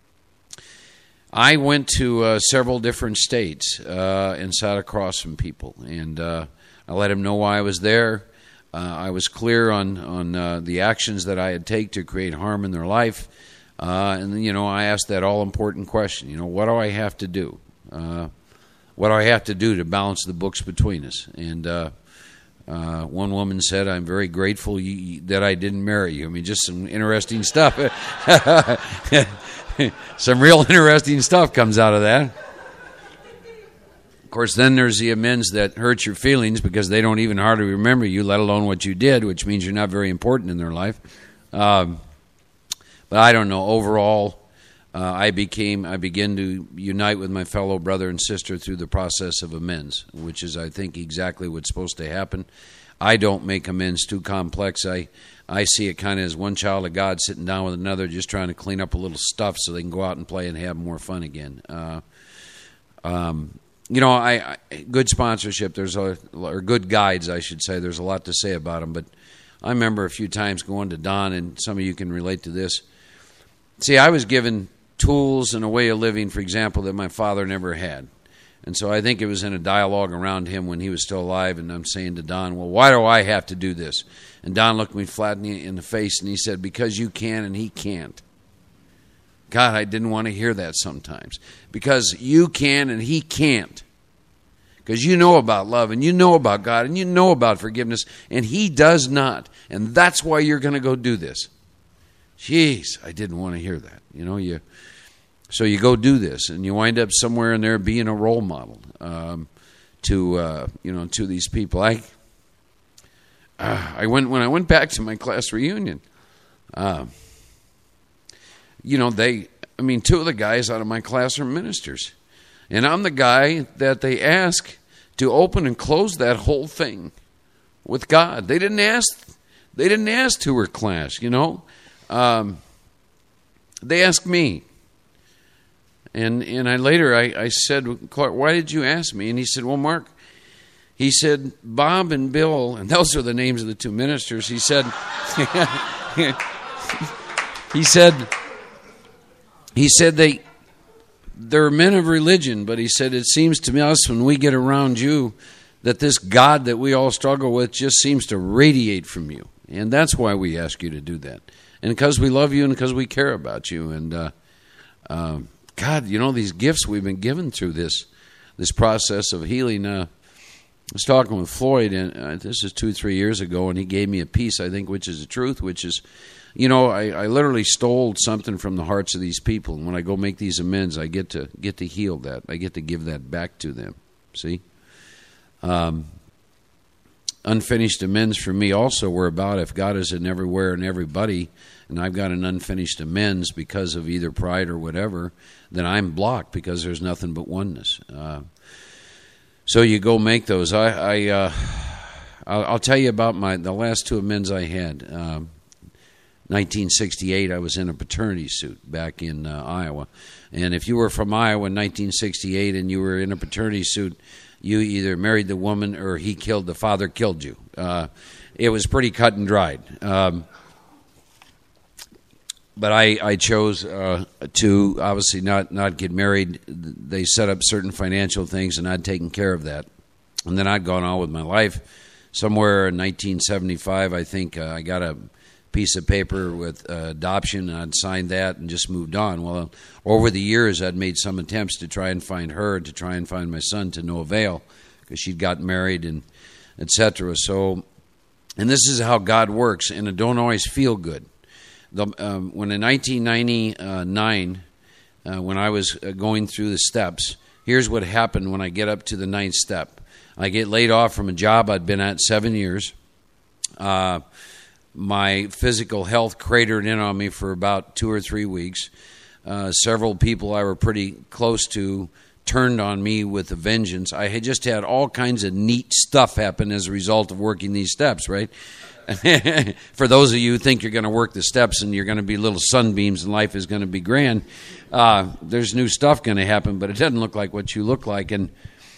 I went to uh, several different states uh, and sat across from people, and uh, I let them know why I was there. Uh, I was clear on, on uh, the actions that I had taken to create harm in their life. Uh, and, you know, I asked that all-important question, you know, what do I have to do? Uh, what do I have to do to balance the books between us? And uh, uh, one woman said, I'm very grateful you, that I didn't marry you. I mean, just some interesting stuff. Some real interesting stuff comes out of that. Of course, then there's the amends that hurt your feelings because they don't even hardly remember you, let alone what you did, which means you're not very important in their life. Um But I don't know. Overall, uh, I became, I began to unite with my fellow brother and sister through the process of amends, which is, I think, exactly what's supposed to happen. I don't make amends too complex. I, I see it kind of as one child of God sitting down with another, just trying to clean up a little stuff so they can go out and play and have more fun again. Uh, um, you know, I, I good sponsorship. There's a or good guides, I should say. There's a lot to say about them, but I remember a few times going to Don, and some of you can relate to this. See, I was given tools and a way of living, for example, that my father never had. And so I think it was in a dialogue around him when he was still alive, and I'm saying to Don, well, why do I have to do this? And Don looked me flat in the, in the face, and he said, because you can and he can't. God, I didn't want to hear that sometimes. Because you can and he can't. Because you know about love, and you know about God, and you know about forgiveness, and he does not. And that's why you're going to go do this. Jeez, I didn't want to hear that. You know, you so you go do this, and you wind up somewhere in there being a role model um, to uh, you know to these people. I uh, I went when I went back to my class reunion. Uh, you know, they I mean, two of the guys out of my class are ministers, and I'm the guy that they ask to open and close that whole thing with God. They didn't ask. They didn't ask to her class. You know. Um, they asked me, and and I later I, I said, Clark, why did you ask me? And he said, well, Mark, he said, Bob and Bill, and those are the names of the two ministers. He said, he said, he said they they're men of religion, but he said it seems to us when we get around you that this God that we all struggle with just seems to radiate from you, and that's why we ask you to do that. And because we love you and because we care about you. And, uh, uh, God, you know, these gifts we've been given through this this process of healing. Uh, I was talking with Floyd, and uh, this is two, three years ago, and he gave me a piece, I think, which is the truth, which is, you know, I, I literally stole something from the hearts of these people. And when I go make these amends, I get to get to heal that. I get to give that back to them. See? Um, unfinished amends for me also were about if God is in everywhere and everybody, and I've got an unfinished amends because of either pride or whatever, then I'm blocked because there's nothing but oneness. Uh, so you go make those. I, I uh, I'll, I'll tell you about my the last two amends I had. Um, nineteen sixty-eight, I was in a paternity suit back in uh, Iowa. And if you were from Iowa in nineteen sixty-eight and you were in a paternity suit, you either married the woman or he killed, the father killed you. Uh, it was pretty cut and dried. Um, but I, I chose uh, to obviously not, not get married. They set up certain financial things, and I'd taken care of that. And then I'd gone on with my life. Somewhere in nineteen seventy-five, I think uh, I got a piece of paper with uh, adoption, and I'd signed that and just moved on. Well, over the years, I'd made some attempts to try and find her, to try and find my son, to no avail, because she'd gotten married and et cetera. So, and this is how God works, and it don't always feel good. The, um, when in nineteen ninety-nine, uh, when I was going through the steps, here's what happened when I get up to the ninth step. I get laid off from a job I'd been at seven years. Uh, my physical health cratered in on me for about two or three weeks. Uh, several people I were pretty close to turned on me with a vengeance. I had just had all kinds of neat stuff happen as a result of working these steps, right? For those of you who think you're going to work the steps and you're going to be little sunbeams and life is going to be grand, uh, there's new stuff going to happen, but it doesn't look like what you look like. And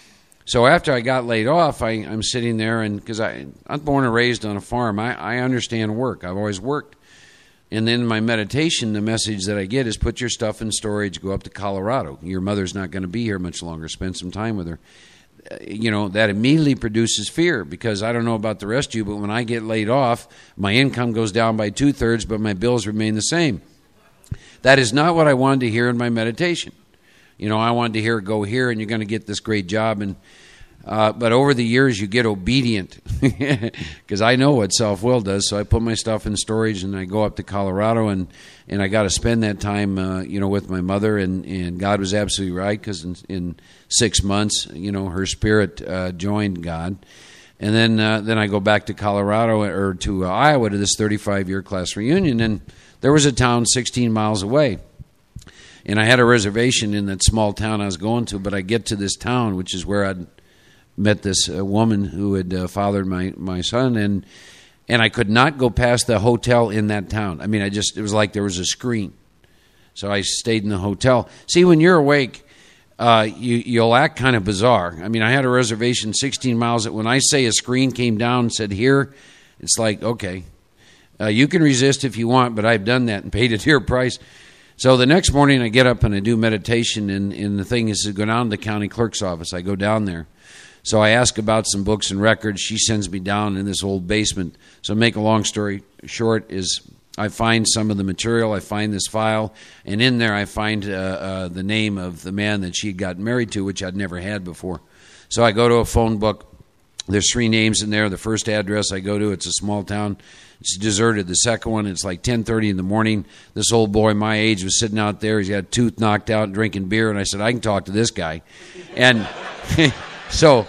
so after I got laid off, I, I'm sitting there, and because I'm born and raised on a farm, I, I understand work. I've always worked. And then in my meditation, the message that I get is put your stuff in storage, go up to Colorado. Your mother's not going to be here much longer. Spend some time with her. You know, that immediately produces fear, because I don't know about the rest of you, but when I get laid off, my income goes down by two-thirds, but my bills remain the same. That is not what I wanted to hear in my meditation. You know, I wanted to hear, go here, and you're going to get this great job. And uh, but over the years, you get obedient, because I know what self-will does. So I put my stuff in storage, and I go up to Colorado, and, and I got to spend that time, uh, you know, with my mother. And, and God was absolutely right, because in, in six months, you know, her spirit uh, joined God. And then uh, then I go back to Colorado, or to uh, Iowa, to this thirty-five-year class reunion. And there was a town sixteen miles away. And I had a reservation in that small town I was going to, but I get to this town, which is where I'd met this uh, woman who had uh, fathered my, my son, and and I could not go past the hotel in that town. I mean, I just, it was like there was a screen. So I stayed in the hotel. See, when you're awake, uh, you, you'll act kind of bizarre. I mean, I had a reservation sixteen miles. When I say a screen came down and said here, it's like, okay, uh, you can resist if you want, but I've done that and paid a dear price. So the next morning I get up and I do meditation, and, and the thing is to go down to the county clerk's office. I go down there. So I ask about some books and records. She sends me down in this old basement. So make a long story short is I find some of the material. I find this file, and in there I find uh, uh, the name of the man that she had gotten married to, which I'd never had before. So I go to a phone book. There's three names in there. The first address I go to, it's a small town. It's deserted. The second one, it's like ten thirty in the morning. This old boy my age was sitting out there. He's got a tooth knocked out and drinking beer. And I said, I can talk to this guy. And so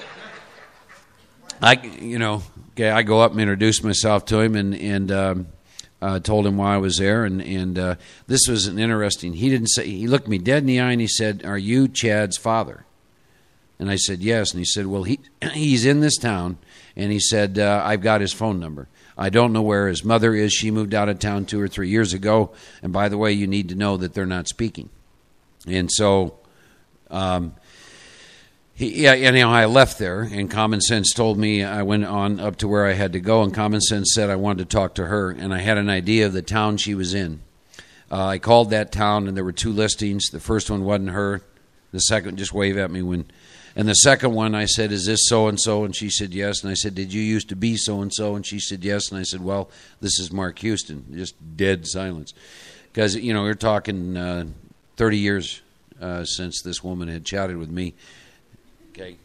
I, you know, okay, I go up and introduce myself to him, and, and um, uh, told him why I was there. And, and uh, this was an interesting, he didn't say, he looked me dead in the eye and he said, are you Chad's father? And I said, yes. And he said, well, he he's in this town. And he said, uh, I've got his phone number. I don't know where his mother is. She moved out of town two or three years ago. And by the way, you need to know that they're not speaking. And so, um, he, yeah, anyhow, I left there, and common sense told me I went on up to where I had to go, and common sense said I wanted to talk to her, and I had an idea of the town she was in. Uh, I called that town, and there were two listings. The first one wasn't her. The second, just wave at me when... And the second one, I said, is this so-and-so? And she said, yes. And I said, did you used to be so-and-so? And she said, yes. And I said, well, this is Mark Houston. Just dead silence. Because, you know, we're talking uh, thirty years uh, since this woman had chatted with me. Okay.